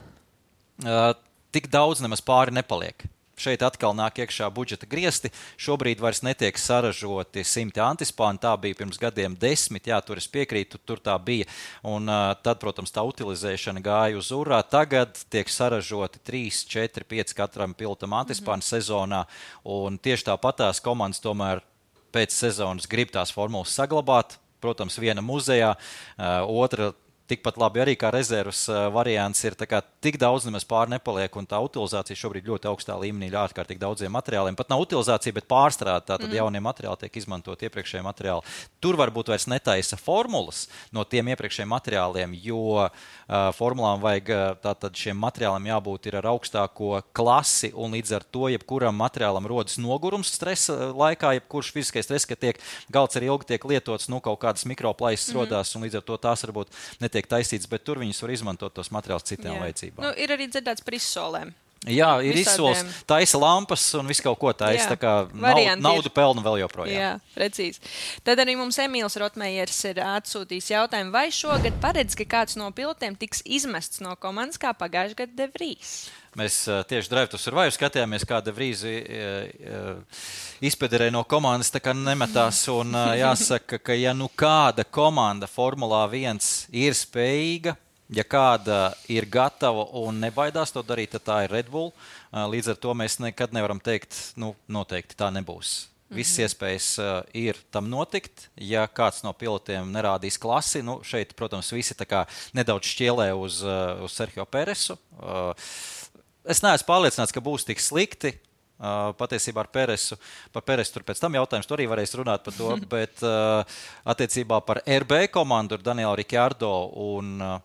uh, tik daudz nemaz pāri nepaliek. Šeit atkal nāk iekšā budžeta griesti. Šobrīd vairs netiek saražoti simti antispāni. Tā bija pirms gadiem desmit. Jā, tur es piekrītu, tur tā bija. Un uh, tad, protams, tā utilizēšana gāja uz urā. Tagad tiek saražoti trīs, četri, pieci katram pilotam antispāni mm-hmm. sezonā. Un tieši tāpatās komandas tomēr pēc sezonas grib tās formulas saglabāt. Protams, viena muzejā, uh, otra tikpat labi arī kā rezervas uh, variants ir tā kā tik daudz nemaz pār nepaliek, un tā utilizācija šobrīd ļoti augstā līmenī ir ārkārtīgi daudziem materiāliem. Pat nav utilizācija, bet pārstrāde, tātad mm. jaunie materiāli tiek izmantot iepriekšējie materiāli. Tur varbūt vairs netaisa formulas no tiem iepriekšējiem materiāliem, jo uh, formulām vajag uh, tātad šiem materiāliem jābūt ir ar augstāko klasi, un līdz ar to jebkuram materiālam rodas nogurums stresa laikā, jebkurš fiziskais stress, ka tiek galds arī ilgi tiek lietots, nu kaut kādas mikroplaisas mm. rodās, un līdz ar to tās varbūt netiek tiek taisīts, bet tur viņus var izmantot tos materiālus citām Jā. vajadzībām. Nu, ir arī dzirdēts par izsolēm. Jā, ir izsols, taisa lampas un viss kaut ko taisa, Jā. tā kā naudu, naudu pelna vēl joprojām. Jā, precīzi. Tad arī mums Emīls Rotmejers ir atsūtījis jautājumu, vai šogad paredz, ka kāds no pilotiem tiks izmests no komandas kā pagājušajā gada De Vries? Mēs uh, tieši Drive to Survive skatījāmies, kā De Vries uh, uh, izpederē no komandas, tā kā nemetās. Un uh, jāsaka, ka ja nu kāda komanda Formulā viens ir spējīga, ja kāda ir gatava un nebaidās to darīt, tad tā ir Red Bull. Uh, līdz ar to mēs nekad nevaram teikt, nu, noteikti tā nebūs. Visas mm-hmm. iespējas uh, ir tam notikt, ja kāds no pilotiem nerādīs klasi. Nu, šeit, protams, visi tā kā nedaudz šķielē uz, uh, uz Sergio Peresu. Uh, Es neesmu pārliecināts, ka būs tik slikti. Uh, patiesībā ar Peresu, par Peresu tur pēc tam jautājums, tu arī varēsi runāt par to, bet uh, attiecībā par R B komandu ar Danielu Ricciardo un uh,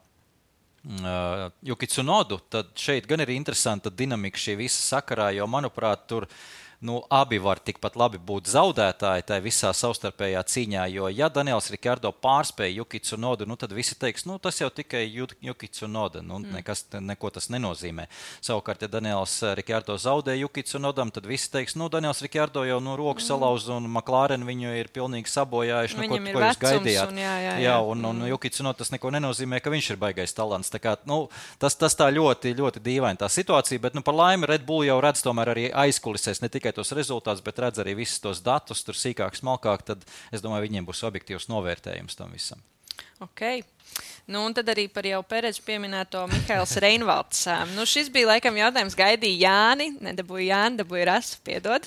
uh, Yuki Tsunodu, tad šeit gan ir interesanta dinamika šī visa sakarā, jo, manuprāt, tur nu, abi var tikpat labi būt zaudētāji tajā visā savstarpējā cīņā, jo ja Daniels Rikardo pārspēja Juki Tsunodu, nu, tad visi teiks, nu, tas jau tikai Juki Tsunoda, nu, mm. nekas, neko tas nenozīmē. Savukārt, ja Daniels Rikardo zaudē Juki Tsunodam, tad visi teiks, nu, Daniels Rikardo jau nu, roku salauz un McLaren viņu ir pilnīgi sabojājuši, nu, ko, ko jūs gaidījāt. Un jā, jā, jā. jā, un, un mm. Juki Tsunoda tas neko nenozīmē, ka viņš ir baigais talants. Tā kā, nu, tas, tas tā ļoti, ļoti dīvaini tā situācija, bet, nu, par laimi Red Bull jau redz tomēr arī aizkulisēs ne tikai tos rezultātus, bet redz arī visus tos datus, tur sīkāk, smalkāk, tad es domāju, viņiem būs objektīvs novērtējums tam visam. Ok. Nu, un tad arī par jau Perezu pieminēto Mihails Reinvalds. Nu, šis bija laikam jautājums, gaidīja Jāni, nedabūja Jāni, dabūja Rasu, piedod.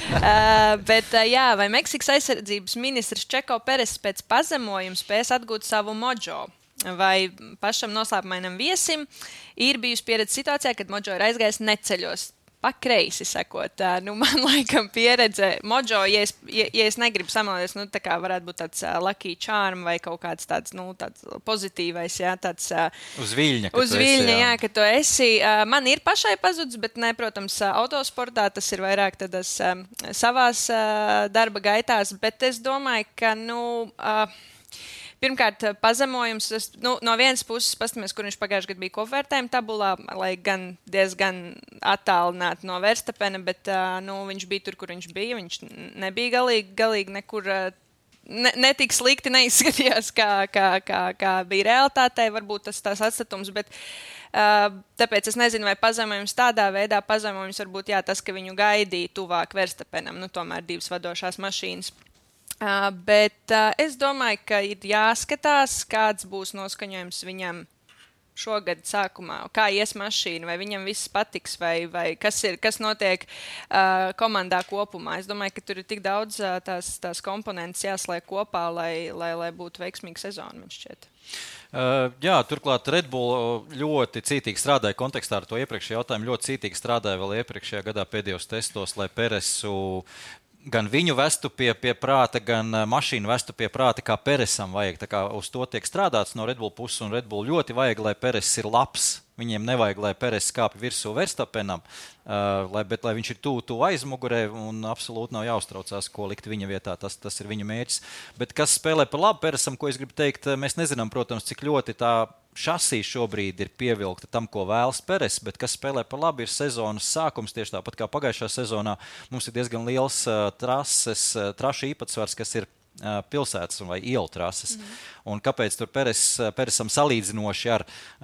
uh, bet, uh, jā, vai Meksikas aizsardzības ministrs Čeko Perez pēc pazemojuma spēs atgūt savu mojo? Vai pašam noslēpumainam viesim ir bijusi pieredze situācijā, kad mojo ir aizgājis neceļos? Pa kreisi sakot, nu, man laikam pieredze mojo, ja es, ja, ja es negribu samalties, nu, tā kā varētu būt tāds uh, lucky charm vai kaut kāds tāds, nu, tāds pozitīvais, jā, tāds... Uh, uz viļņa, uz viļņa, esi, jā. jā, ka tu esi. Uh, man ir pašai pazudis, bet ne, protams, uh, autosportā tas ir vairāk tādas uh, savās uh, darba gaitās, bet es domāju, ka, nu... Uh, Pirmkārt, pazemojums, es, nu, no vienas puses pastamies, kur viņš pagājušajā gadā bija kopvērtējuma tabulā, lai gan diezgan attālināti no Verstapena, bet uh, nu, viņš bija tur, kur viņš bija. Viņš nebija galīgi, galīgi nekur, ne, netik slikti neizskatījās, kā, kā, kā, kā bija realitātei, varbūt tas tās atstatums, bet uh, tāpēc es nezinu, vai pazemojums tādā veidā, pazemojums varbūt jā, tas, ka viņu gaidīja tuvāk Verstapenam, nu tomēr divas vadošās mašīnas. Uh, bet uh, es domāju, ka ir jāskatās, kāds būs noskaņojums viņam šogad sākumā, kā ies mašīna, vai viņam viss patiks, vai, vai kas, ir, kas notiek uh, komandā kopumā. Es domāju, ka tur ir tik daudz uh, tās, tās komponentes jāsliek kopā, lai, lai, lai būtu veiksmīga sezona, man šķiet. Uh, jā, turklāt Red Bull ļoti cītīgi strādāja kontekstā ar to iepriekšējo jautājumu, ļoti cītīgi strādāja vēl iepriekšējā gadā pēdējos testos, lai Peresu gan viņu vestu pie, pie prāta, gan mašīnu vestu pie prāta, kā Peresam vajag. Tā kā uz to tiek strādāts no Red Bull puses, un Red Bull ļoti vajag, lai Peres ir labs. Viņiem nevajag, lai Peres kāpj virsū Verstapenam, uh, lai, bet lai viņš ir tuvu tu aizmugurē un absolūti nav jāuztraucās, ko likt viņa vietā. Tas, tas ir viņa mērķis. Bet kas spēlē par labu Peresam, ko es gribu teikt, mēs nezinām, protams, cik ļoti tā šasī šobrīd ir pievilkta tam, ko vēlas Peres, bet kas spēlē par labu ir sezonas sākums, tieši tāpat kā pagājušā sezonā. Mums ir diezgan liels uh, trases, uh, trašu īpatsvars, kas ir uh, pilsētas vai ielu trases. Mm. Un kāpēc tur Peres, Peresam salīdzinoši ar,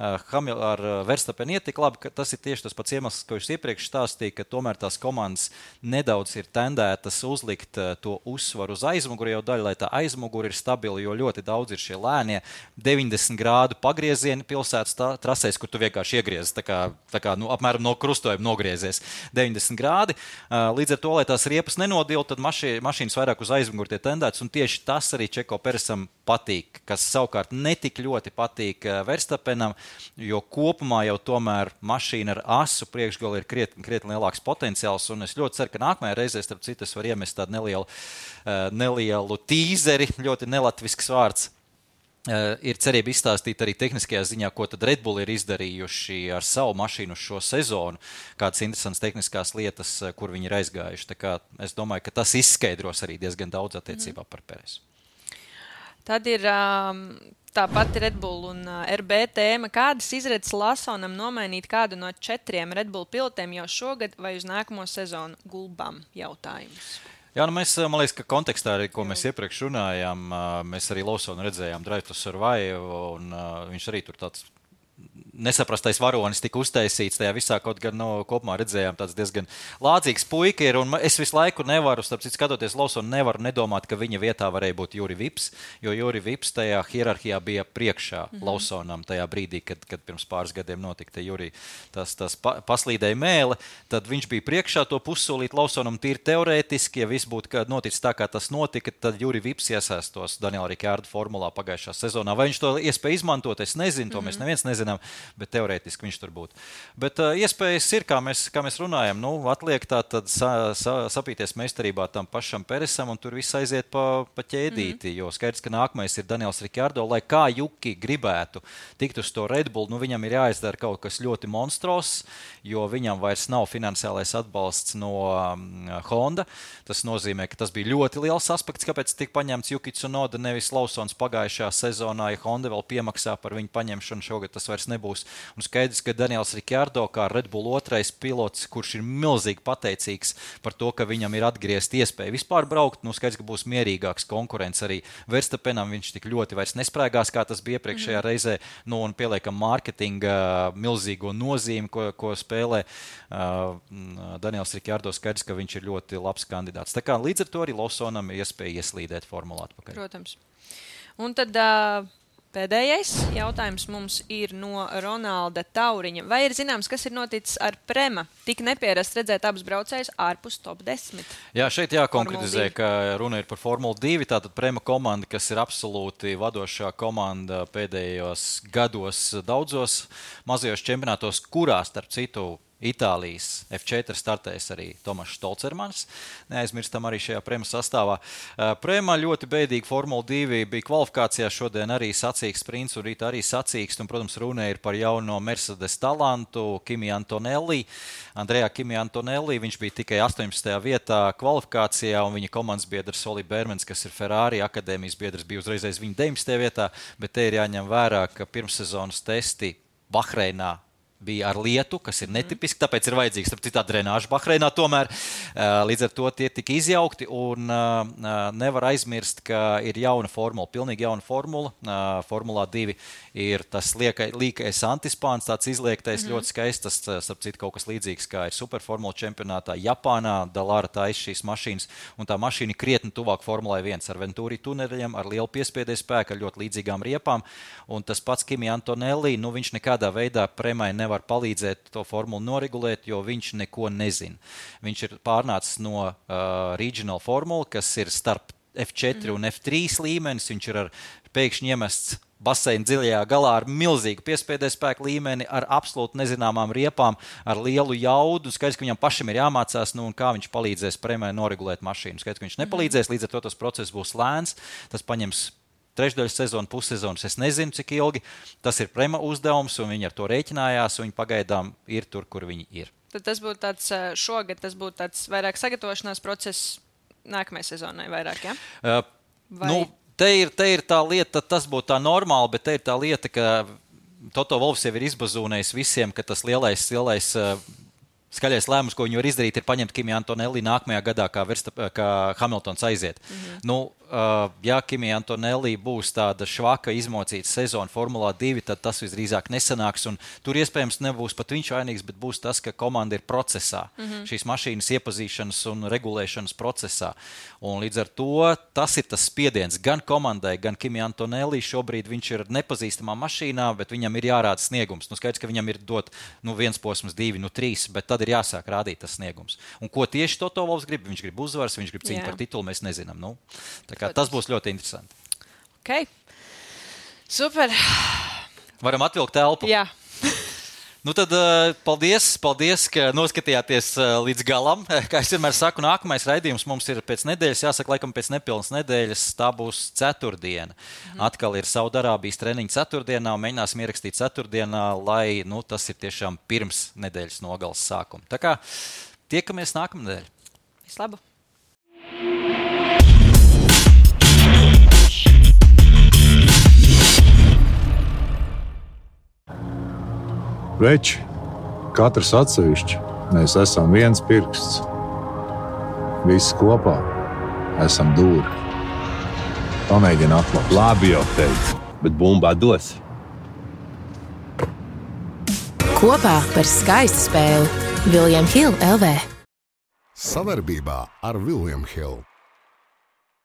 ar Verstapenu iet tik labi, ka tas ir tieši tas pats iemesls, ko jūs iepriekš stāstīja, ka tomēr tās komandas nedaudz ir tendētas uzlikt to uzsvaru uz aizmuguri jau daļu, lai tā aizmuguri ir stabila, jo ļoti daudz ir šie lēnie deviņdesmit grādu pagriezieni pilsētas tā, trasēs, kur tu vienkārši iegriezes, tā kā, tā kā nu, apmēram no krustojuma nogriezies deviņdesmit grādi. Līdz ar to, lai tās riepas nenodil, tad maši, mašīnas vairāk uz aizmuguri tie tendētas, un tieši tas arī Čeko Peresam patīk, kas savukārt netik ļoti patīk Verstapenam, jo kopumā jau tomēr mašīna ar asu priekšgalu ir krietni, krietni lielāks potenciāls, un es ļoti ceru, ka nākamajā reizē, starp citu, es varu iemest tādu nelielu, nelielu tīzeri, ļoti nelatvisks vārds. Ir cerība izstāstīt arī tehniskajā ziņā, ko tad Red Bull ir izdarījuši ar savu mašīnu šo sezonu, kādas interesantas tehniskās lietas, kur viņi ir aizgājuši. Tā kā es domāju, ka tas izskaidros arī diezgan daudz attiecībā par Peresu. Tad ir um, tā pati Red Bull un uh, R B tēma. Kādas izredzes Lasonam nomainīt kādu no četriem Red Bull pilotiem jau šogad vai uz nākamo sezonu gulbām jautājums? Jā, nu mēs, man liekas, ka kontekstā, arī, ko mēs iepriekš runājām, mēs arī Lawsonu redzējām Drive to Survive, un uh, viņš arī tur tāds nesaprastais varonis tika uztaisīts tajā visā, kaut gan no, kopumā redzējām tāds diezgan lādzīgs puika ir, un es visu laiku nevaru, starp citu skatoties Lawsonu, nevaru nedomāt, ka viņa vietā varēja būt Juri Vips, jo Juri Vips tajā hierarhijā bija priekšā mm-hmm. Lawsonam tajā brīdī, kad, kad pirms pāris gadiem notika te Juri tas, tas pa, paslīdēja mēle, tad viņš bija priekšā to pussolīt Lawsonam tīri teorētiski, ja viss būtu noticis tā, kā tas notika, tad Juri Vips iesaistos Daniela Ricciardo formulā pagājušā sezonā. Vai viņš to iespēja izmantot, es nezinu, to mm-hmm. mēs neviens nezinām. bet teorētiski viņš tur būtu. Bet uh, iespējas ir, kā mēs, kā mēs runājam, nu, atliek tā tad sa, sa, sapīties meistarībā tam pašam Peresam, un tur viss aiziet pa, pa ķēdīti, mm-hmm. jo skaidrs, ka nākamais ir Daniels Ricciardo, lai kā Juki gribētu tikt uz to Red Bull, nu, viņam ir jāizdara kaut kas ļoti monstros, jo viņam vairs nav finansiālais atbalsts no um, Honda. Tas nozīmē, ka tas bija ļoti liels aspekts, kāpēc tika paņemts Yuki Tsunoda, nevis Lawsons pagājušajā sezonā, ja Honda vēl piemaksā par viņu paņemšanu, šogad tas vairs nebūs. Un skaidrs, ka Daniels Ricciardo, kā Red Bull otrais pilots, kurš ir milzīgi pateicīgs par to, ka viņam ir atgriezt iespēju vispār braukt, nu skaidrs, ka būs mierīgāks konkurents arī Verstappenam, viņš tik ļoti vairs nesprēgās, kā tas bija iepriekšējā mm-hmm. reizē, nu un pieliekam mārketinga milzīgo nozīmi, ko, ko spēlē uh, Daniels Ricciardo, skaidrs, ka viņš ir ļoti labs kandidāts. Tā kā līdz ar to arī Lawsonam ir iespēja ieslīdēt formulā atpakaļ. Protams. Un tad uh, pēdējais jautājums mums ir no Ronalda Tauriņa. Vai ir zināms, kas ir noticis ar Prema? Tik nepierast redzēt abus braucējus ārpus top desmit. Jā, šeit jākonkretizē, ka runa ir par Formulu divi, tātad Prema komanda, kas ir absolūti vadošā komanda pēdējos gados daudzos mazajos čempionātos, kurā starp citu Itālijas F četri startēs arī Tomašs Stolcermans. Neaizmirstam arī šajā Prema sastāvā. Prema ļoti bēdīgi Formula divi bija kvalifikācijā, šodien arī sacīgs sprints un rīt arī sacīgs. Un, protams, runa ir par jauno Mercedes talantu Kimi Antonelli. Andrea Kimi Antonelli, viņš bija tikai astoņpadsmitajā vietā kvalifikācijā un viņa komandas biedrs Oli Bermens, kas ir Ferrari akadēmijas biedrs, bija uzreizais viņa deviņdesmitajā vietā, bet te ir jāņem vērā, ka pirmssezonas testi Bahreinā bija ar lietu, kas ir netipiski, tāpēc ir vajadzīgs starp citā drenāža Bahreinā tomēr. Līdz ar to tie tika izjaukti un nevar aizmirst, ka ir jauna formula, pilnīgi jauna formula. Formulā divi ir tas liekai, līkais antispāns, tāds izliektais, mm-hmm. ļoti skaists, starp citu kaut kas līdzīgs, kā ir superformula čempionātā Japānā. Dalāra taisa šīs mašīnas, un tā mašīna krietni tuvāk Formulai viens ar Venturi tuneļiem, ar lielu piespiedēju spēku, ar ļoti līdzīgām riepām. Un tas pats Kimi Antonelli, nu viņš nekādā veidā Premai nevar palīdzēt to formulu noregulēt, jo viņš neko nezina. Viņš ir pārnācis no uh, Regional formula, kas ir starp F četri mm. un F trīs līmenis. Viņš ir ar pēkšņi iemests baseina dziļajā galā ar milzīgu piespiedēju spēku līmeni, ar absolūti nezināmām riepām, ar lielu jaudu. Skaidrs, ka viņam pašam ir jāmācās, nu, un kā viņš palīdzēs Premai noregulēt mašīnu. Skaidrs, ka viņš nepalīdzēs, līdz ar to tas process būs lēns, tas paņems trešdaļas sezonu, pussezonas, es nezinu, cik ilgi. Tas ir Prema uzdevums, un viņi ar to rēķinājās, un viņi pagaidām ir tur, kur viņi ir. Tad tas būtu tāds šogad, tas būtu tāds vairāk sagatavošanās process nākamajai sezonai vairāk, ja? Uh, Vai... Nu, te ir, te ir tā lieta, tas būtu tā normāli, bet te ir tā lieta, ka Toto Wolffs jau ir izbazūnējis visiem, ka tas lielais, lielais uh, skaļais lēmums, ko viņi var izdarīt, ir paņemt Kimi Antonelli nākamajā gadā, kā, Verstap, kā Hamiltons aiziet. Mm-hmm. Nu, uh, ja Kimi Antonelli būs tāda švaka izmocīta sezona Formulā divi, tad tas visdrīzāk nesanāks, un tur iespējams nebūs pat viņš vainīgs, bet būs tas, ka komanda ir procesā, mm-hmm. šīs mašīnas iepazīšanas un regulēšanas procesā. Un līdz ar to tas ir tas spiediens gan komandai, gan Kimi Antonelli. Šobrīd viņš ir nepazīstamā mašīnā, bet viņam ir jārāda sniegums. Nu, skaidrs, ka viņam ir dot nu, viens posms, divi, nu trīs, bet tad ir jāsāk rādīt tas sniegums. Un ko tieši Toto Wolffs grib? Viņš grib uzvaras, viņš grib cīņu par titulu, mēs nezinām. Nu, tā kā tas būs ļoti interesanti. Ok. Super. Varam atvilkt elpu? Jā. Nu tad paldies, paldies, ka noskatījāties līdz galam. Kā es vienmēr saku, nākamais raidījums mums ir pēc nedēļas, jāsaka, laikam pēc nepilnas nedēļas, tā būs ceturtdiena. Mm. Atkal ir Saudarābijas treniņa ceturtdienā, un mēģināsim ierakstīt ceturtdienā, lai nu, tas ir tiešām pirms nedēļas nogales sākuma. Tā kā tiekamies nākamnedēļ. Vislabāk! Veči, katrs atsevišķi, mēs esam viens pirksts. Visi kopā esam dūri. Pamēģini atklāt. Labi jau teicu, bet bumbā dos. Kopā par skaistu spēli William Hill L V. Savarbībā ar William Hill.